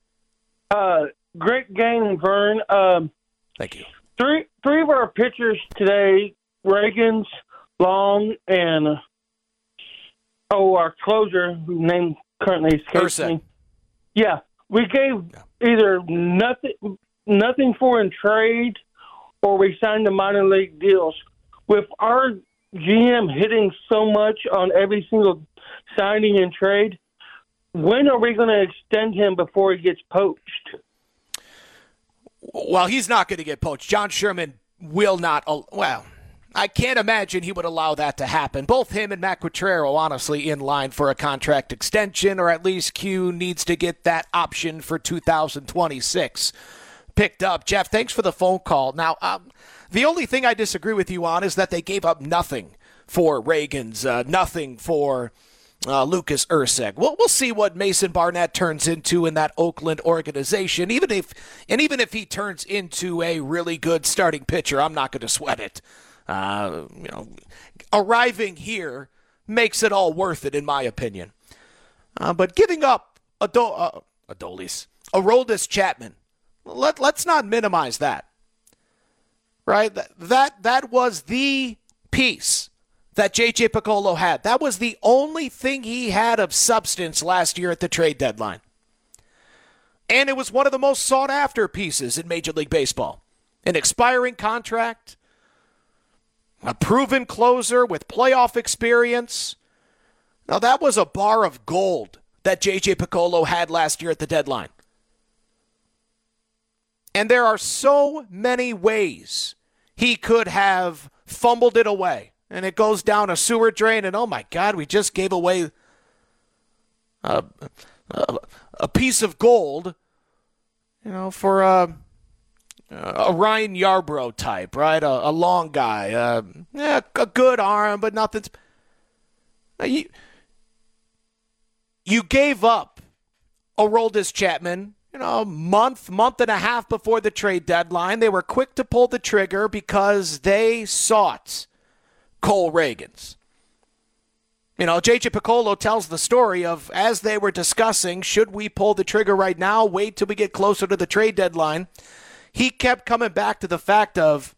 Great game, Vern. Thank you. Three of our pitchers today, Reagans, Long, and our closer, whose name currently escapes me. Yeah, we gave either nothing for in trade, or we signed the minor league deals. With our GM hitting so much on every single signing and trade, when are we going to extend him before he gets poached? Well, he's not going to get poached. John Sherman will not. I can't imagine he would allow that to happen. Both him and Matt Quatrero, honestly, in line for a contract extension, or at least Q needs to get that option for 2026 picked up. Jeff, thanks for the phone call. Now, the only thing I disagree with you on is that they gave up nothing for Reagans, nothing for Lucas Erceg. We'll see what Mason Barnett turns into in that Oakland organization. Even if he turns into a really good starting pitcher, I'm not going to sweat it. Arriving here makes it all worth it, in my opinion. But giving up Aroldis Chapman, let's not minimize that. Right? That was the piece that J.J. Picollo had. That was the only thing he had of substance last year at the trade deadline. And it was one of the most sought-after pieces in Major League Baseball. An expiring contract, a proven closer with playoff experience. Now, that was a bar of gold that J.J. Picollo had last year at the deadline. And there are so many ways he could have fumbled it away. And it goes down a sewer drain, and oh my God, we just gave away a piece of gold, for a Ryan Yarbrough type, right? A long guy, a good arm, but nothing. You gave up Aroldis Chapman, a month and a half before the trade deadline. They were quick to pull the trigger because they sought Cole Ragans. J.J. Picollo tells the story of, as they were discussing, should we pull the trigger right now, wait till we get closer to the trade deadline, he kept coming back to the fact of,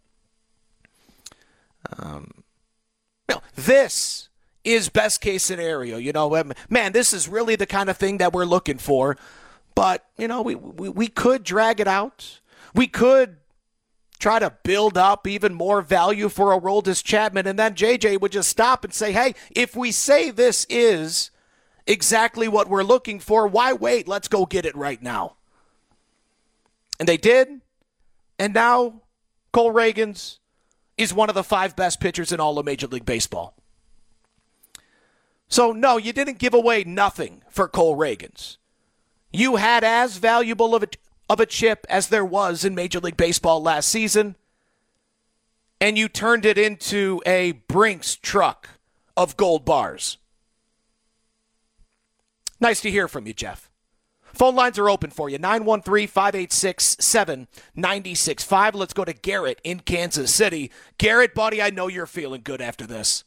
this is best case scenario. Man, this is really the kind of thing that we're looking for. But, we could drag it out. We could try to build up even more value for Aroldis Chapman, and then JJ would just stop and say, hey, if we say this is exactly what we're looking for, why wait? Let's go get it right now. And they did, and now Cole Ragans is one of the 5 best pitchers in all of Major League Baseball. So, no, you didn't give away nothing for Cole Ragans. You had as valuable of a chip as there was in Major League Baseball last season, and you turned it into a Brinks truck of gold bars. Nice to hear from you, Jeff. Phone lines are open for you, 913-586-7965. Let's go to Garrett in Kansas City. Garrett, buddy, I know you're feeling good after this.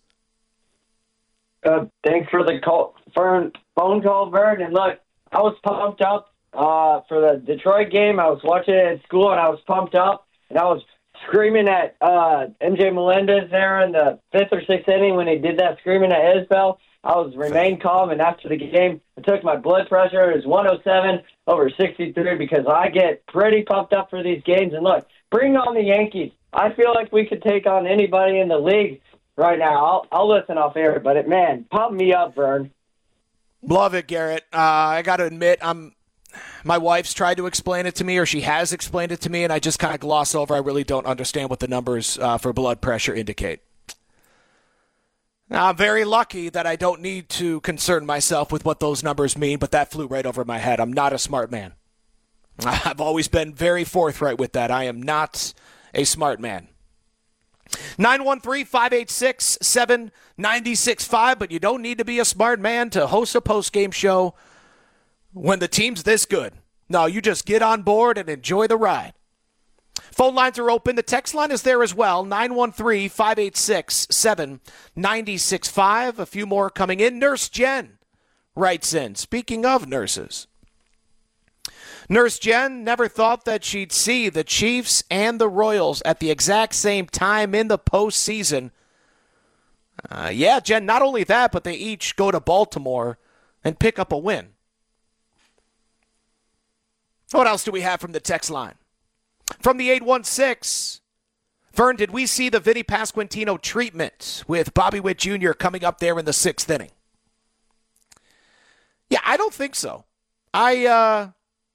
Thanks for the phone call, Vern. And look, I was pumped up for the Detroit game. I was watching it at school, and I was pumped up, and I was screaming at MJ Melendez there in the 5th or 6th inning when he did that, screaming at Isbell. I was remained calm, and after the game, I took my blood pressure. It was 107/63 because I get pretty pumped up for these games. And look, bring on the Yankees. I feel like we could take on anybody in the league right now. I'll listen off air, but man, pump me up, Vern. Love it, Garrett. I got to admit, my wife's tried to explain it to me, or she has explained it to me, and I just kind of gloss over. I really don't understand what the numbers for blood pressure indicate. Now, I'm very lucky that I don't need to concern myself with what those numbers mean, but that flew right over my head. I'm not a smart man. I've always been very forthright with that. I am not a smart man. 913-586-7965, but you don't need to be a smart man to host a post-game show when the team's this good. No, you just get on board and enjoy the ride. Phone lines are open. The text line is there as well, 913-586-7965. A few more coming in. Nurse Jen writes in, speaking of nurses. Nurse Jen never thought that she'd see the Chiefs and the Royals at the exact same time in the postseason. Yeah, Jen, not only that, but they each go to Baltimore and pick up a win. What else do we have from the text line? From the 816, Vern, did we see the Vinny Pasquantino treatment with Bobby Witt Jr. coming up there in the 6th inning? Yeah, I don't think so. I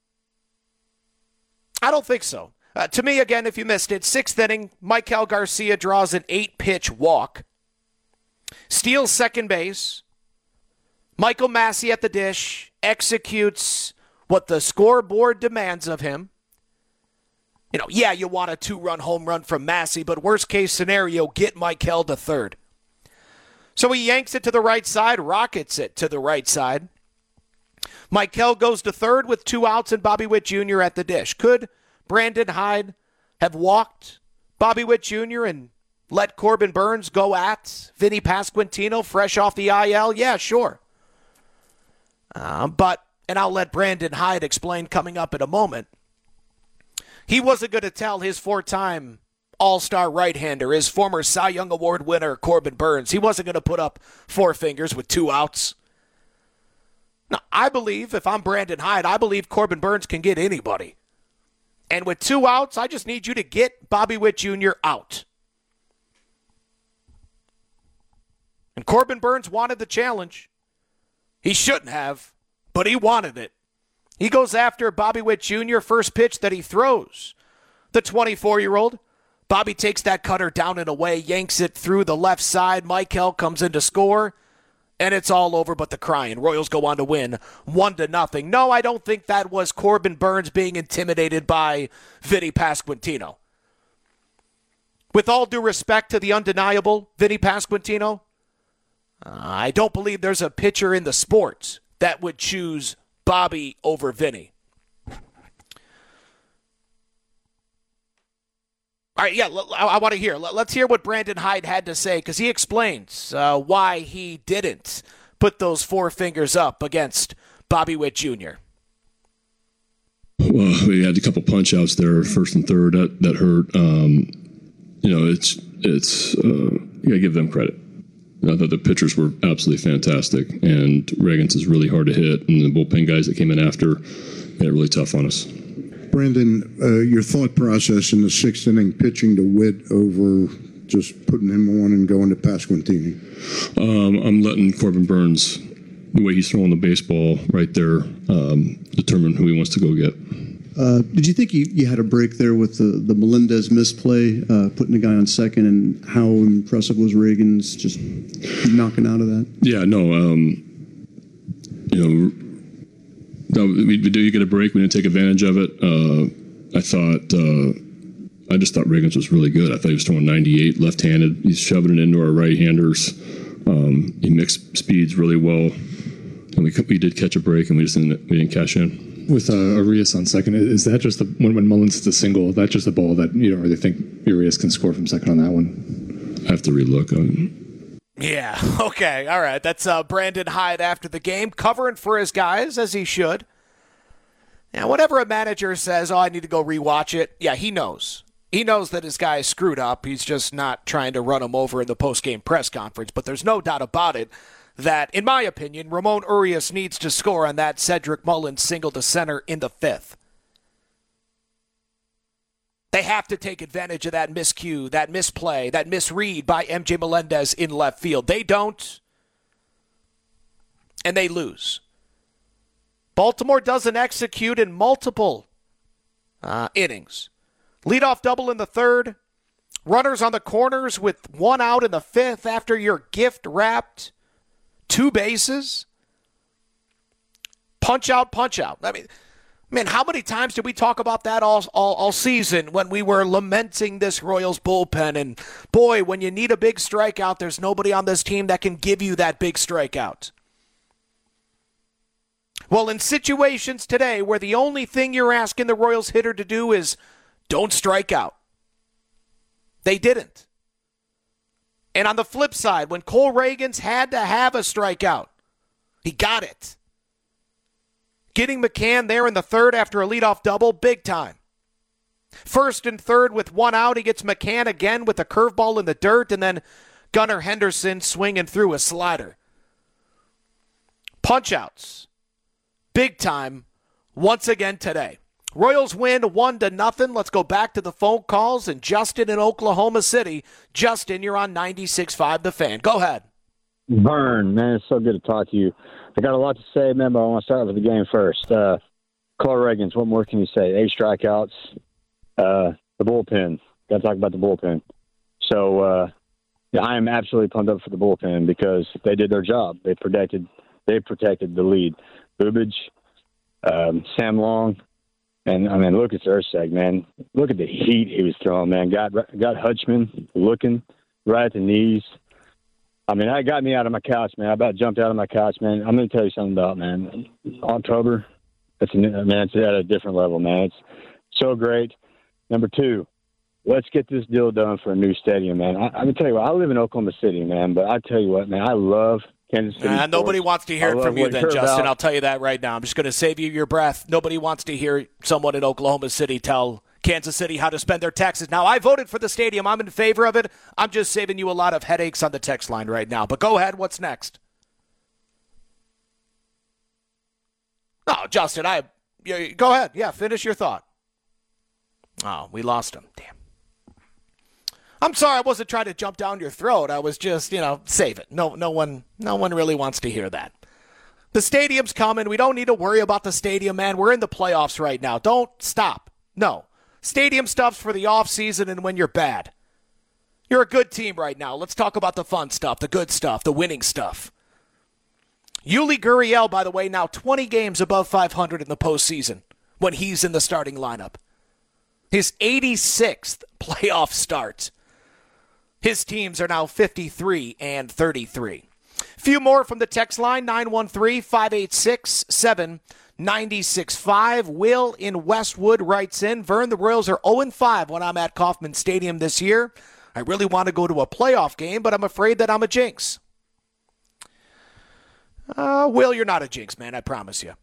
don't think so. To me, again, if you missed it, 6th inning, Michael Garcia draws an 8-pitch walk, steals second base. Michael Massey at the dish executes what the scoreboard demands of him. You want a 2-run home run from Massey, but worst case scenario, get Michael to third. So he yanks it to the right side, rockets it to the right side. Michael goes to third with 2 outs and Bobby Witt Jr. at the dish. Could Brandon Hyde have walked Bobby Witt Jr. and let Corbin Burns go at Vinny Pasquantino fresh off the IL? Yeah, sure. And I'll let Brandon Hyde explain coming up in a moment. He wasn't going to tell his 4-time All-Star right-hander, his former Cy Young Award winner, Corbin Burns. He wasn't going to put up 4 fingers with 2 outs. Now, I believe, if I'm Brandon Hyde, I believe Corbin Burns can get anybody. And with 2 outs, I just need you to get Bobby Witt Jr. out. And Corbin Burns wanted the challenge. He shouldn't have, but he wanted it. He goes after Bobby Witt Jr., first pitch that he throws. The 24-year-old. Bobby takes that cutter down and away, yanks it through the left side. Michael comes in to score. and it's all over but the crying. Royals go on to win 1-0. No, I don't think that was Corbin Burnes being intimidated by Vinny Pasquantino. With all due respect to the undeniable Vinny Pasquantino, I don't believe there's a pitcher in the sports that would choose Bobby over Vinny. All right, yeah, I want to hear. Let's hear what Brandon Hyde had to say, because he explains why he didn't put those 4 fingers up against Bobby Witt Jr. Well, we had a couple punch outs there, first and third, that hurt. It's you got to give them credit. I thought the pitchers were absolutely fantastic, and Ragans is really hard to hit, and the bullpen guys that came in after made it really tough on us. Brandon, your thought process in the 6th inning, pitching to Witt over just putting him on and going to Pasquantini? I'm letting Corbin Burnes, the way he's throwing the baseball right there, determine who he wants to go get. Did you think you had a break there with the Melendez misplay, putting the guy on second, and how impressive was Ragans just knocking out of that? Yeah, no, we do get a break. We didn't take advantage of it. I just thought Ragans was really good. I thought he was throwing 98 left-handed. He's shoving it into our right-handers. He mixed speeds really well, and we did catch a break, and we didn't cash in. With Urias on second, is that just when Mullins hits a single? That's just a ball that you don't really think Urias can score from second on that one. I have to relook on. Yeah, okay, all right. That's Brandon Hyde after the game, covering for his guys, as he should. Now, whenever a manager says, I need to go rewatch it, yeah, he knows. He knows that his guy screwed up. He's just not trying to run him over in the post-game press conference. But there's no doubt about it that, in my opinion, Ramon Urias needs to score on that Cedric Mullins single to center in the 5th. They have to take advantage of that miscue, that misplay, that misread by MJ Melendez in left field. They don't, and they lose. Baltimore doesn't execute in multiple innings. Leadoff double in the 3rd. Runners on the corners with 1 out in the 5th after your gift-wrapped 2 bases. Punch out. I mean, how many times did we talk about that all season when we were lamenting this Royals bullpen? And, boy, when you need a big strikeout, there's nobody on this team that can give you that big strikeout. Well, in situations today where the only thing you're asking the Royals hitter to do is don't strike out, they didn't. And on the flip side, when Cole Ragans had to have a strikeout, he got it. Getting McCann there in the 3rd after a leadoff double, big time. 1st and 3rd with 1 out, he gets McCann again with a curveball in the dirt, and then Gunnar Henderson swinging through a slider. Punch-outs, big time, once again today. Royals win 1-0. Let's go back to the phone calls. And Justin in Oklahoma City. Justin, you're on 96.5 The Fan. Go ahead. Vern, man, it's so good to talk to you. I got a lot to say, man, but I want to start with the game first. Cole Ragans, what more can you say? 8 strikeouts. The bullpen. Got to talk about the bullpen. So, I am absolutely pumped up for the bullpen because they did their job. They protected the lead. Bubic, Sam Long. And, look at Urseg, man. Look at the heat he was throwing, man. Got Hutchman looking right at the knees. That got me out of my couch, man. I about jumped out of my couch, man. I'm going to tell you something about, man. October, it's at a different level, man. It's so great. Number 2, let's get this deal done for a new stadium, man. I'm going to tell you what, I live in Oklahoma City, man, but I tell you what, man, I love Kansas City. Nobody wants to hear it from you then, Justin. I'll tell you that right now. I'm just going to save you your breath. Nobody wants to hear someone in Oklahoma City tell Kansas City how to spend their taxes. Now, I voted for the stadium. I'm in favor of it. I'm just saving you a lot of headaches on the text line right now. But go ahead. What's next? No, Justin, go ahead. Yeah, finish your thought. Oh, we lost him. Damn. I'm sorry, I wasn't trying to jump down your throat. I was just, save it. No one really wants to hear that. The stadium's coming. We don't need to worry about the stadium, man. We're in the playoffs right now. Don't stop. No. Stadium stuff's for the offseason and when you're bad. You're a good team right now. Let's talk about the fun stuff, the good stuff, the winning stuff. Yuli Gurriel, by the way, now 20 games above 500 in the postseason when he's in the starting lineup. His 86th playoff start. His teams are now 53 and 33. Few more from the text line, 913-586-7965. Will in Westwood writes in, Vern, the Royals are 0-5 when I'm at Kauffman Stadium this year. I really want to go to a playoff game, but I'm afraid that I'm a jinx. Will, you're not a jinx, man, I promise you.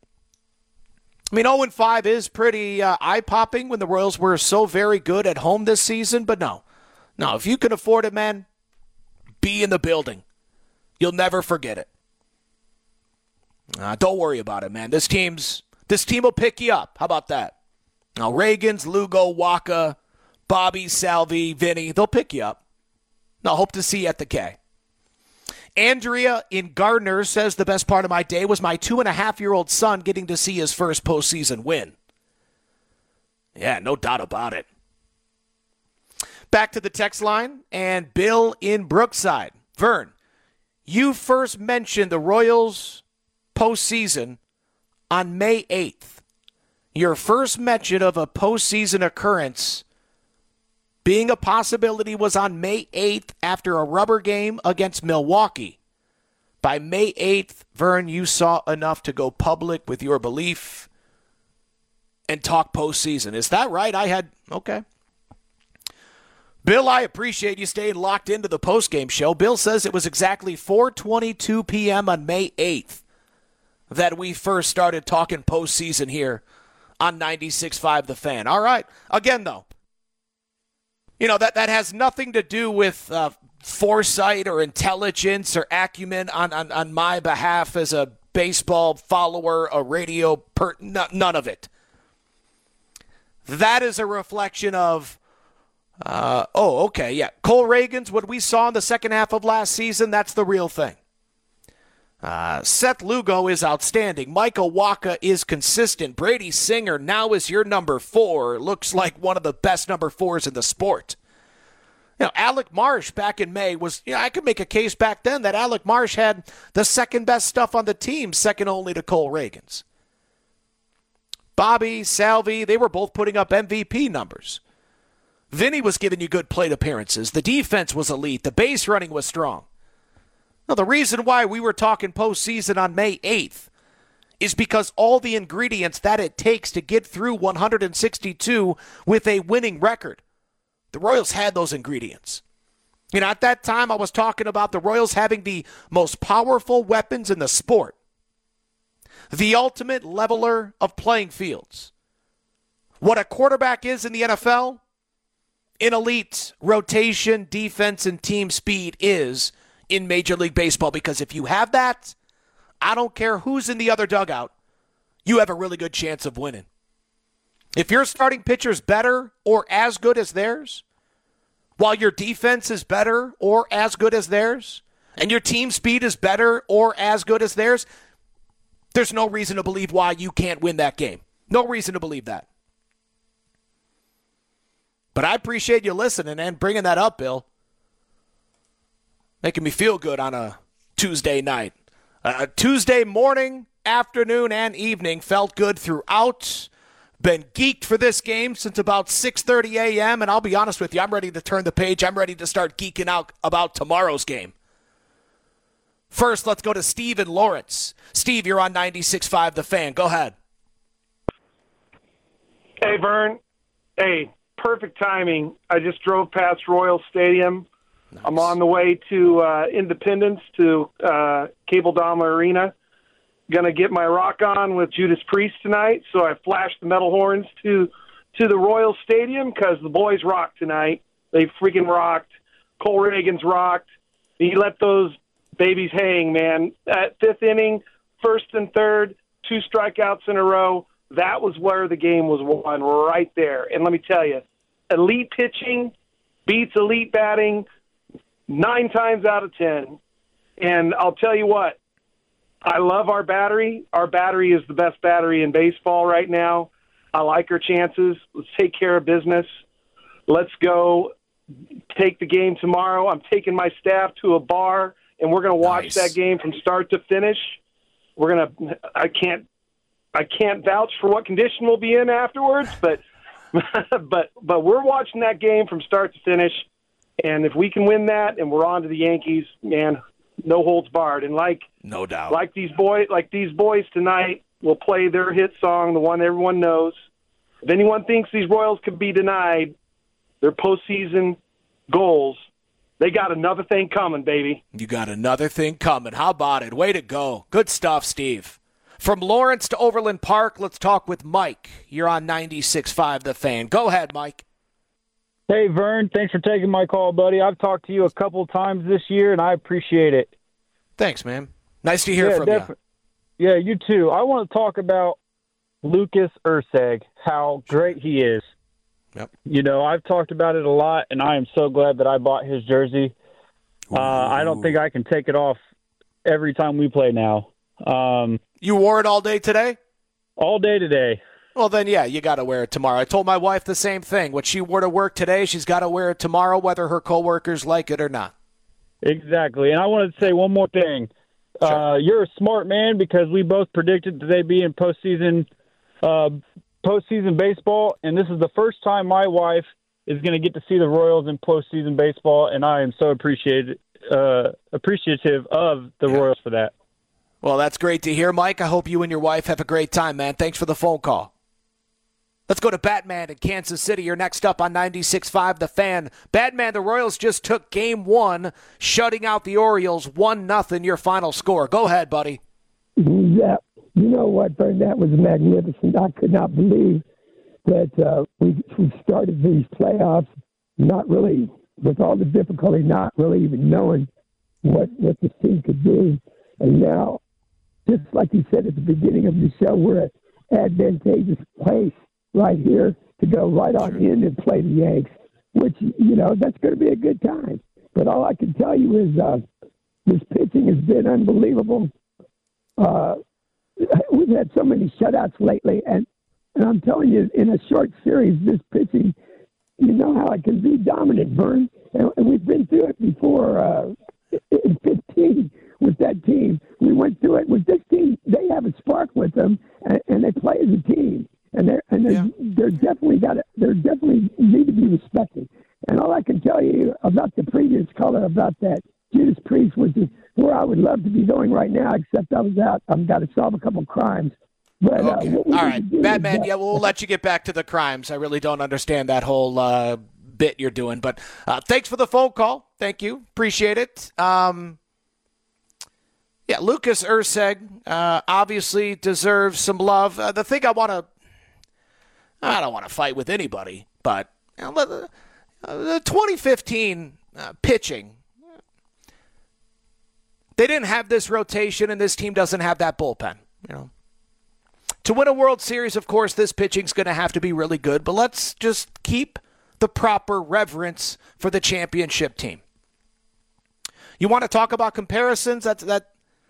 I mean, 0-5 is pretty eye-popping when the Royals were so very good at home this season, but no. No, if you can afford it, man, be in the building. You'll never forget it. Don't worry about it, man. This team will pick you up. How about that? Now, Reagans, Lugo, Waka, Bobby, Salvi, Vinny, they'll pick you up. Now, hope to see you at the K. Andrea in Gardner says the best part of my day was my 2.5-year-old son getting to see his first postseason win. Yeah, no doubt about it. Back to the text line, and Bill in Brookside. Vern, you first mentioned the Royals postseason on May 8th. Your first mention of a postseason occurrence being a possibility was on May 8th after a rubber game against Milwaukee. By May 8th, Vern, you saw enough to go public with your belief and talk postseason. Is that right? Okay. Bill, I appreciate you staying locked into the postgame show. Bill says it was exactly 4:22 p.m. on May 8th that we first started talking postseason here on 96.5 The Fan. All right. Again, though, you know, that has nothing to do with foresight or intelligence or acumen on my behalf as a baseball follower, a radio none of it. That is a reflection of Cole Reagans, what we saw in the second half of last season, that's the real thing. Seth Lugo is outstanding. Michael Waka is consistent. Brady Singer now is your number 4. Looks like one of the best number 4s in the sport. You know, Alec Marsh back in May was, I could make a case back then that Alec Marsh had the second best stuff on the team, second only to Cole Reagans. Bobby, Salvi, they were both putting up MVP numbers. Vinny was giving you good plate appearances. The defense was elite. The base running was strong. Now, the reason why we were talking postseason on May 8th is because all the ingredients that it takes to get through 162 with a winning record, the Royals had those ingredients. You know, at that time, I was talking about the Royals having the most powerful weapons in the sport. The ultimate leveler of playing fields. What a quarterback is in the NFL, in elite rotation, defense, and team speed is in Major League Baseball. Because if you have that, I don't care who's in the other dugout, you have a really good chance of winning. If your starting pitcher's better or as good as theirs, while your defense is better or as good as theirs, and your team speed is better or as good as theirs, there's no reason to believe why you can't win that game. No reason to believe that. But I appreciate you listening and bringing that up, Bill. Making me feel good on a Tuesday night. Tuesday morning, afternoon, and evening felt good throughout. Been geeked for this game since about 6:30 a.m., and I'll be honest with you, I'm ready to turn the page. I'm ready to start geeking out about tomorrow's game. First, let's go to Steve in Lawrence. Steve, you're on 96.5 The Fan. Go ahead. Hey, Vern. Hey, perfect timing. I just drove past Royal Stadium. Nice. I'm on the way to Independence to Cable Dahmer Arena. Going to get my rock on with Judas Priest tonight, so I flashed the metal horns to the Royal Stadium because the boys rocked tonight. They freaking rocked. Cole Reagans rocked. He let those babies hang, man. At fifth inning, first and third, 2 strikeouts in a row. That was where the game was won, right there. And let me tell you, elite pitching beats elite batting 9 times out of 10. And I'll tell you what, I love our battery. Our battery is the best battery in baseball right now. I like our chances. Let's take care of business. Let's go take the game tomorrow. I'm taking my staff to a bar, and we're going to watch that game from start to finish. I can't vouch for what condition we'll be in afterwards, but but we're watching that game from start to finish, and if we can win that and we're on to the Yankees, man, no holds barred. And no doubt, like these boys tonight will play their hit song, the one everyone knows. If anyone thinks these Royals could be denied their postseason goals, they got another thing coming, baby. You got another thing coming. How about it? Way to go. Good stuff, Steve. From Lawrence to Overland Park, let's talk with Mike. You're on 96.5 The Fan. Go ahead, Mike. Hey, Vern. Thanks for taking my call, buddy. I've talked to you a couple times this year, and I appreciate it. Thanks, man. Nice to hear from you. Yeah, you too. I want to talk about Lucas Erceg, how great he is. Yep. You know, I've talked about it a lot, and I am so glad that I bought his jersey. I don't think I can take it off every time we play now. You wore it all day today? All day today. Well, then, yeah, you got to wear it tomorrow. I told my wife the same thing. What she wore to work today, she's got to wear it tomorrow, whether her coworkers like it or not. Exactly. And I wanted to say one more thing. Sure. You're a smart man because we both predicted that they'd be in postseason baseball, and this is the first time my wife is going to get to see the Royals in postseason baseball, and I am so appreciative of the Royals for that. Well, that's great to hear, Mike. I hope you and your wife have a great time, man. Thanks for the phone call. Let's go to Batman in Kansas City. You're next up on 96.5 The Fan. Batman, the Royals just took Game 1, shutting out the Orioles 1-0, your final score. Go ahead, buddy. Yeah. You know what, Vern? That was magnificent. I could not believe that we started these playoffs not really, with all the difficulty, not really even knowing what this team could do. And now, just like you said at the beginning of the show, we're at advantageous place right here to go right on in and play the Yanks, which, you know, that's going to be a good time. But all I can tell you is this pitching has been unbelievable. We've had so many shutouts lately, and I'm telling you, in a short series, this pitching, you know how it can be dominant, Vern. And we've been through it before in 15 with that team. We went through it with this team. They have a spark with them, and they play as a team. And they're definitely need to be respected. And all I can tell you about the previous caller about that Judas Priest, which is where I would love to be going right now, except I was out. I've got to solve a couple of crimes. But, okay. All right, Batman, yeah, we'll let you get back to the crimes. I really don't understand that whole bit you're doing. But thanks for the phone call. Thank you. Appreciate it. Yeah, Lucas Erceg obviously deserves some love. The thing I don't want to fight with anybody, but the 2015 pitching, they didn't have this rotation, and this team doesn't have that bullpen. You know, to win a World Series, of course, this pitching's going to have to be really good. But let's just keep the proper reverence for the championship team. You want to talk about comparisons? That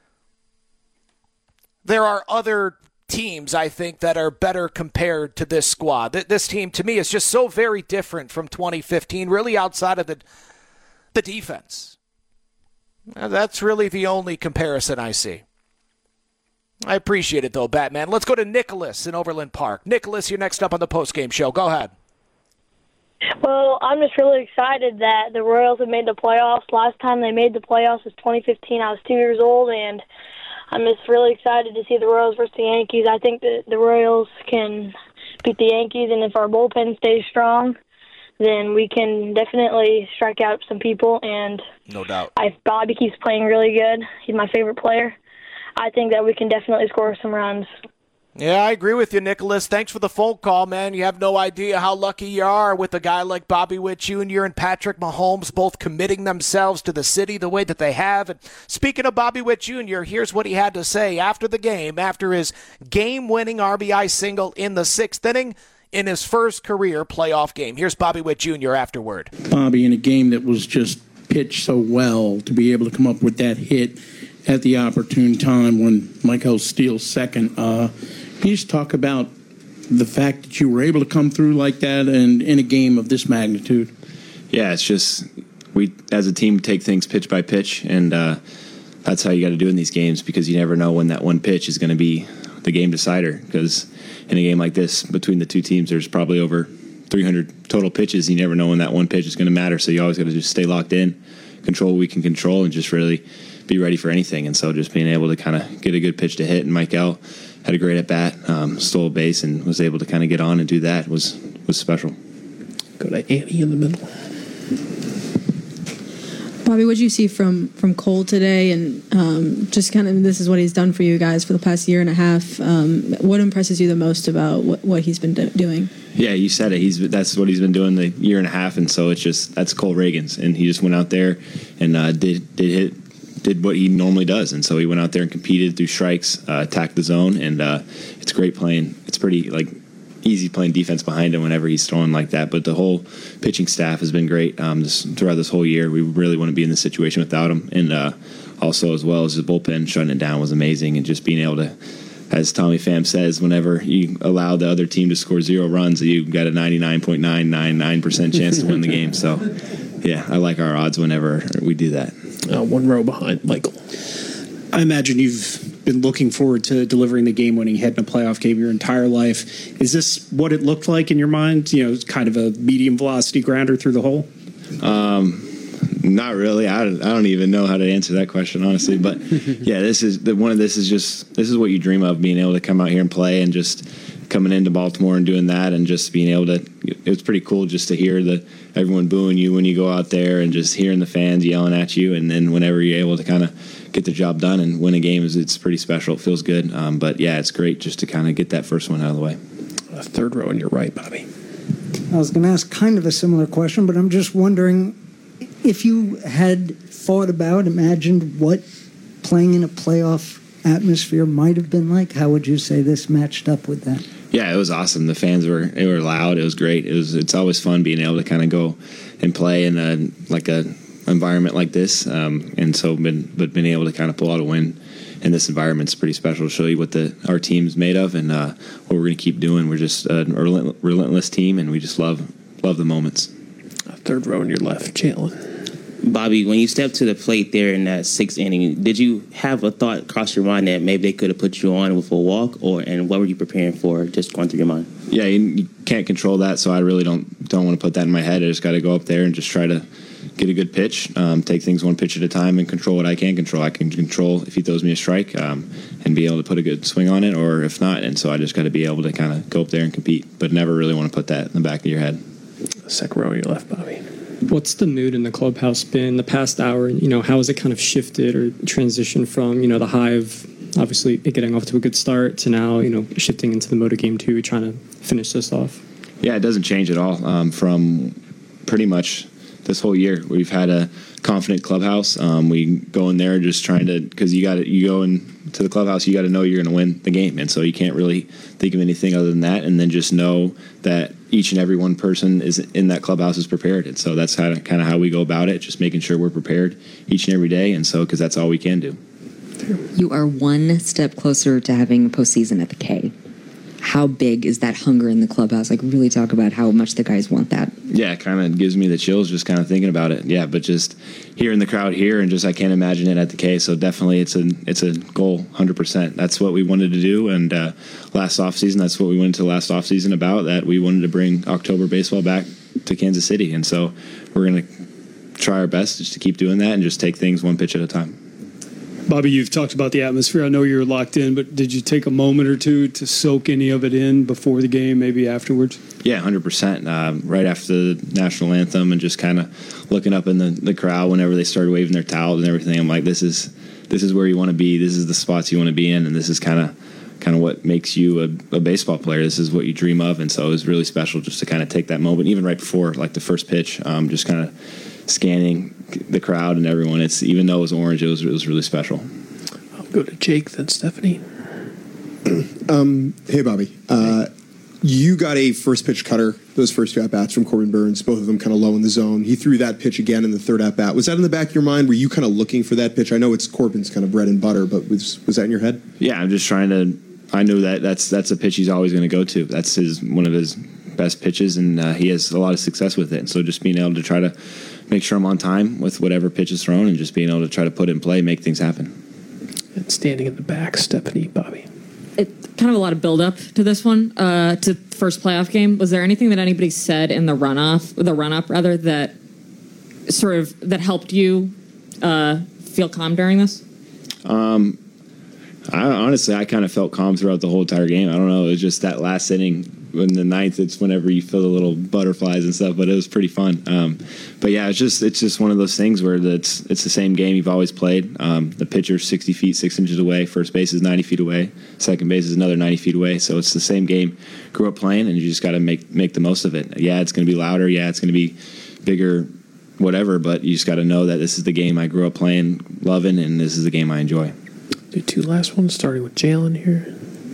there are other teams, I think, that are better compared to this squad. This team, to me, is just so very different from 2015, really outside of the defense. That's really the only comparison I see. I appreciate it, though, Batman. Let's go to Nicholas in Overland Park. Nicholas, you're next up on the postgame show. Go ahead. Well, I'm just really excited that the Royals have made the playoffs. Last time they made the playoffs was 2015. I was 2 years old, and I'm just really excited to see the Royals versus the Yankees. I think that the Royals can beat the Yankees, and if our bullpen stays strong, then we can definitely strike out some people. And no doubt, if Bobby keeps playing really good, he's my favorite player, I think that we can definitely score some runs. Yeah, I agree with you, Nicholas. Thanks for the phone call, man. You have no idea how lucky you are with a guy like Bobby Witt Jr. and Patrick Mahomes both committing themselves to the city the way that they have. And speaking of Bobby Witt Jr., here's what he had to say after the game, after his game-winning RBI single in the 6th inning in his first career playoff game. Here's Bobby Witt Jr. afterward. Bobby, in a game that was just pitched so well, to be able to come up with that hit at the opportune time when Michael Steele's second, can you just talk about the fact that you were able to come through like that and in a game of this magnitude? Yeah, it's just we as a team take things pitch by pitch, and that's how you got to do in these games, because you never know when that one pitch is going to be the game decider. Because in a game like this, between the two teams, there's probably over 300 total pitches. You never know when that one pitch is going to matter. So you always got to just stay locked in, control what we can control, and just really be ready for anything. And so just being able to kind of get a good pitch to hit, and Michael had a great at bat, stole a base, and was able to kind of get on and do that was special. Go to Annie in the middle. Bobby, what did you see from Cole today? And just kind of, this is what he's done for you guys for the past year and a half. What impresses you the most about what he's been doing? Yeah, you said it. That's what he's been doing the year and a half, and so that's Cole Reagans, and he just went out there and did what he normally does, and so he went out there and competed through strikes, attacked the zone, and it's great playing. It's pretty easy playing defense behind him whenever he's throwing like that. But the whole pitching staff has been great throughout this whole year. We really wouldn't be in this situation without him. And also, as well as the bullpen shutting it down was amazing. And just being able to, as Tommy Pham says, whenever you allow the other team to score 0 runs, you've got a 99.999% chance to win the game. So, yeah, I like our odds whenever we do that. One row behind Michael. I imagine you've been looking forward to delivering the game-winning hit in a playoff game your entire life. Is this what it looked like in your mind? Kind of a medium-velocity grounder through the hole? Not really. I don't even know how to answer that question, honestly. But yeah, this is what you dream of, being able to come out here and play, and just coming into Baltimore and doing that, and just being able to. It was pretty cool just to hear everyone booing you when you go out there, and just hearing the fans yelling at you, and then whenever you're able to kind of get the job done and win a game, it's pretty special. It feels good. But yeah, it's great just to kind of get that first one out of the way. Third row on your right, Bobby. I was going to ask kind of a similar question, but I'm just wondering if you had imagined what playing in a playoff atmosphere might have been like. How would you say this matched up with that? Yeah, it was awesome. The fans were loud. It was great. It's always fun being able to kind of go and play in a environment like this, and so been able to kind of pull out a win in this environment is pretty special. To show you what our team's made of, and what we're going to keep doing. We're just a relentless team, and we just love the moments. Third row on your left, Jalen. Bobby, when you stepped to the plate there in that 6th inning, did you have a thought cross your mind that maybe they could have put you on with a walk, and what were you preparing for, just going through your mind? Yeah, you can't control that, so I really don't want to put that in my head. I just got to go up there and just try to get a good pitch, take things one pitch at a time, and control what I can control. I can control if he throws me a strike, and be able to put a good swing on it, or if not. And so I just got to be able to kind of go up there and compete, but never really want to put that in the back of your head. Second row on your left, Bobby. What's the mood in the clubhouse been the past hour? How has it kind of shifted or transitioned from, the high of obviously it getting off to a good start to now, shifting into the mode of game 2, trying to finish this off? Yeah, it doesn't change at all from pretty much this whole year. We've had a confident clubhouse. We go in there just trying to, because you go into the clubhouse, you got to know you're going to win the game, and so you can't really think of anything other than that, and then just know that each and every one person is in that clubhouse is prepared. And so that's kind of how we go about it, just making sure we're prepared each and every day, and so because that's all we can do. You are one step closer to having a postseason at the K. How big is that hunger in the clubhouse? Really talk about how much the guys want that. Yeah, it kind of gives me the chills just kind of thinking about it. Yeah, but just hearing the crowd here, and just I can't imagine it at the K. So definitely it's a goal, 100%. That's what we wanted to do. And last offseason, that's what we went into last offseason about, that we wanted to bring October baseball back to Kansas City. And so we're going to try our best just to keep doing that and just take things one pitch at a time. Bobby, you've talked about the atmosphere. I know you're locked in, but did you take a moment or two to soak any of it in before the game, maybe afterwards? Yeah, 100%. Right after the national anthem, and just kind of looking up in the crowd whenever they started waving their towels and everything, I'm like, this is where you want to be. This is the spots you want to be in, and this is kind of what makes you a baseball player. This is what you dream of, and so it was really special just to kind of take that moment, even right before the first pitch, just kind of scanning the crowd and everyone. It's, even though it was orange, it was really special. I'll go to Jake, then Stephanie. Hey, Bobby. You got a first pitch cutter, those first 2 at-bats from Corbin Burns, both of them kind of low in the zone. He threw that pitch again in the 3rd at-bat. Was that in the back of your mind? Were you kind of looking for that pitch? I know it's Corbin's kind of bread and butter, but was that in your head? Yeah, I'm just trying to – I knew that's a pitch he's always going to go to. That's one of his best pitches, and he has a lot of success with it. And so just being able to try to make sure I'm on time with whatever pitch is thrown, and just being able to try to put it in play, make things happen. And standing in the back, Stephanie, Bobby. Kind of a lot of build up to this one, to first playoff game. Was there anything that anybody said in the run up that sort of that helped you feel calm during this? I kind of felt calm throughout the whole entire game. I don't know. It was just that last inning in the ninth. It's whenever you feel the little butterflies and stuff, but it was pretty fun. But yeah, it's just one of those things where it's the same game you've always played. The pitcher's 60 feet, 6 inches away. First base is 90 feet away. Second base is another 90 feet away. So it's the same game. Grew up playing, and you just got to make the most of it. Yeah, it's going to be louder. Yeah, it's going to be bigger, whatever. But you just got to know that this is the game I grew up playing, loving, and this is the game I enjoy. Do 2 last ones, starting with Jalen here.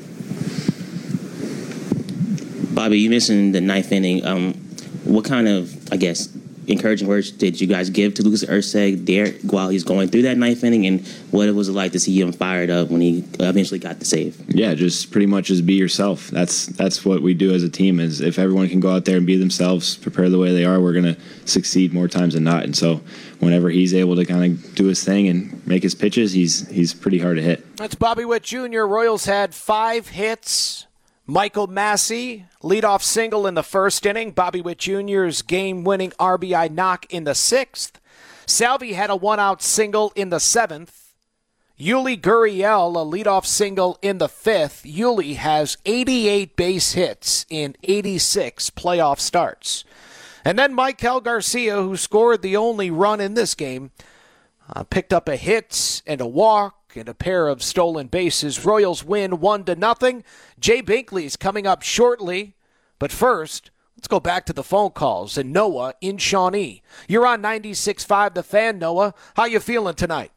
Bobby, you mentioned the 9th inning. What kind of, I guess, encouraging words did you guys give to Lucas Erceg there while he's going through that 9th inning, and what it was like to see him fired up when he eventually got the save? Yeah, just pretty much just be yourself. That's what we do as a team. Is if everyone can go out there and be themselves, prepare the way they are, we're going to succeed more times than not. And so whenever he's able to kind of do his thing and make his pitches, he's pretty hard to hit. That's Bobby Witt Jr. Royals had 5 hits. Michael Massey, leadoff single in the first inning. Bobby Witt Jr.'s game-winning RBI knock in the 6th. Salvi had a 1-out single in the 7th. Yuli Gurriel, a leadoff single in the 5th. Yuli has 88 base hits in 86 playoff starts. And then Maikel Garcia, who scored the only run in this game, picked up a hit and a walk and a pair of stolen bases. Royals win 1-0. Jay Binkley's coming up shortly. But first, let's go back to the phone calls. And Noah in Shawnee. You're on 96.5 The Fan, Noah. How you feeling tonight?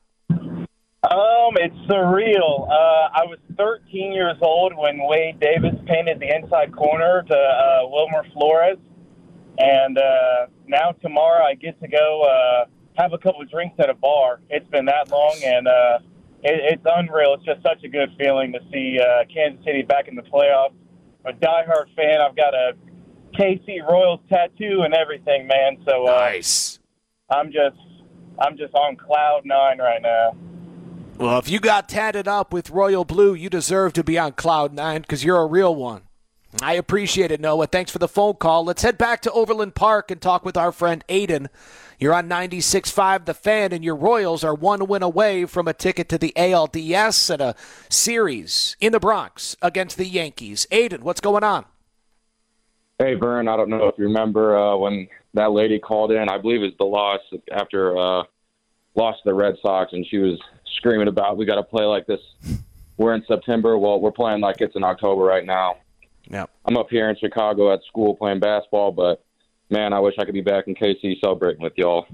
It's surreal. I was 13 years old when Wade Davis painted the inside corner to Wilmer Flores. And now tomorrow I get to go have a couple of drinks at a bar. It's been that long, and it's unreal. It's just such a good feeling to see Kansas City back in the playoffs. I'm a diehard fan. I've got a KC Royals tattoo and everything, man. So nice. I'm just on cloud 9 right now. Well, if you got tatted up with royal blue, you deserve to be on cloud 9 because you're a real one. I appreciate it, Noah. Thanks for the phone call. Let's head back to Overland Park and talk with our friend Aiden. You're on 96.5 The Fan, and your Royals are 1 win away from a ticket to the ALDS and a series in the Bronx against the Yankees. Aiden, what's going on? Hey, Vern, I don't know if you remember when that lady called in. I believe it's the loss after lost to the Red Sox, and she was screaming about, we got to play like this. We're in September. Well, we're playing like it's in October right now. Yep. I'm up here in Chicago at school playing basketball, but, man, I wish I could be back in KC celebrating with y'all.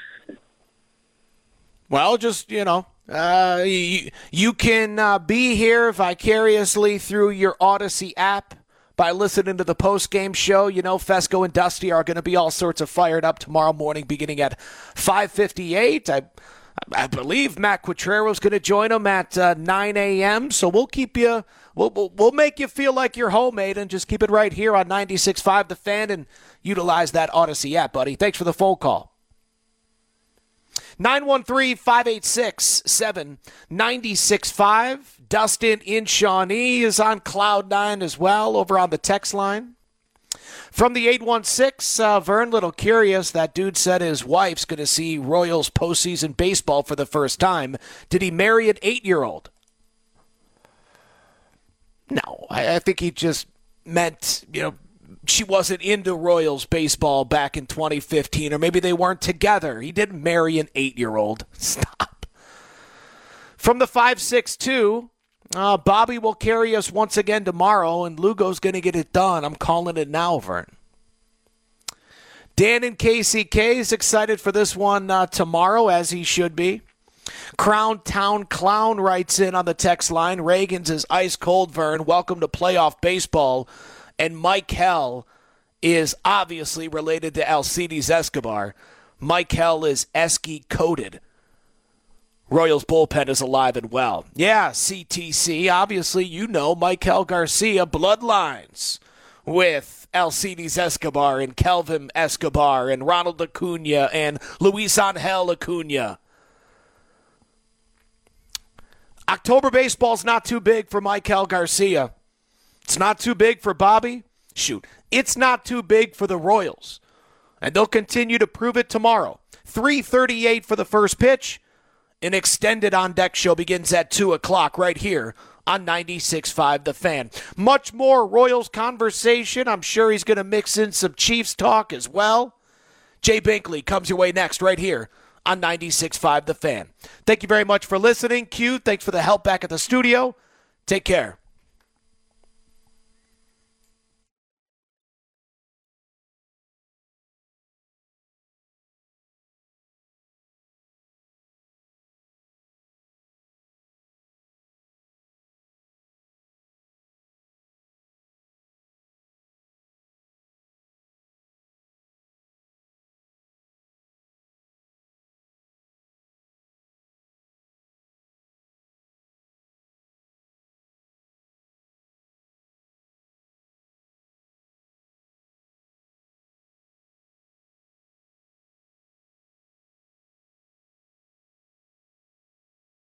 Well, just, you can be here vicariously through your Odyssey app by listening to the post-game show. Fesco and Dusty are going to be all sorts of fired up tomorrow morning beginning at 5:58. I believe Matt Quatrero's going to join them at 9 a.m., so we'll keep you we'll make you feel like you're homemade and just keep it right here on 96.5 The Fan and utilize that Odyssey app, buddy. Thanks for the phone call. 913-586-7965. Dustin in Shawnee is on Cloud 9 as well over on the text line. From the 816, Vern, little curious, that dude said his wife's going to see Royals postseason baseball for the first time. Did he marry an 8-year-old? No, I think he just meant, she wasn't into Royals baseball back in 2015, or maybe they weren't together. He didn't marry an 8-year-old. Stop. From the 562, Bobby will carry us once again tomorrow, and Lugo's going to get it done. I'm calling it now, Vern. Dan in KCK is excited for this one tomorrow, as he should be. Crown Town Clown writes in on the text line, Reagan's is ice cold, Vern. Welcome to playoff baseball. And Mike Hell is obviously related to Alcides Escobar. Mike Hell is Esky-coated. Royals bullpen is alive and well. Yeah, CTC, obviously Maikel Garcia, bloodlines. with Alcides Escobar and Kelvin Escobar and Ronald Acuna and Luis Angel Acuna. October baseball's not too big for Michael Garcia. It's not too big for Bobby. Shoot, it's not too big for the Royals. And they'll continue to prove it tomorrow. 3:38 for the first pitch. An extended on-deck show begins at 2 o'clock right here on 96.5 The Fan. Much more Royals conversation. I'm sure he's going to mix in some Chiefs talk as well. Jay Binkley comes your way next right here on 96.5 The Fan. Thank you very much for listening. Q, thanks for the help back at the studio. Take care.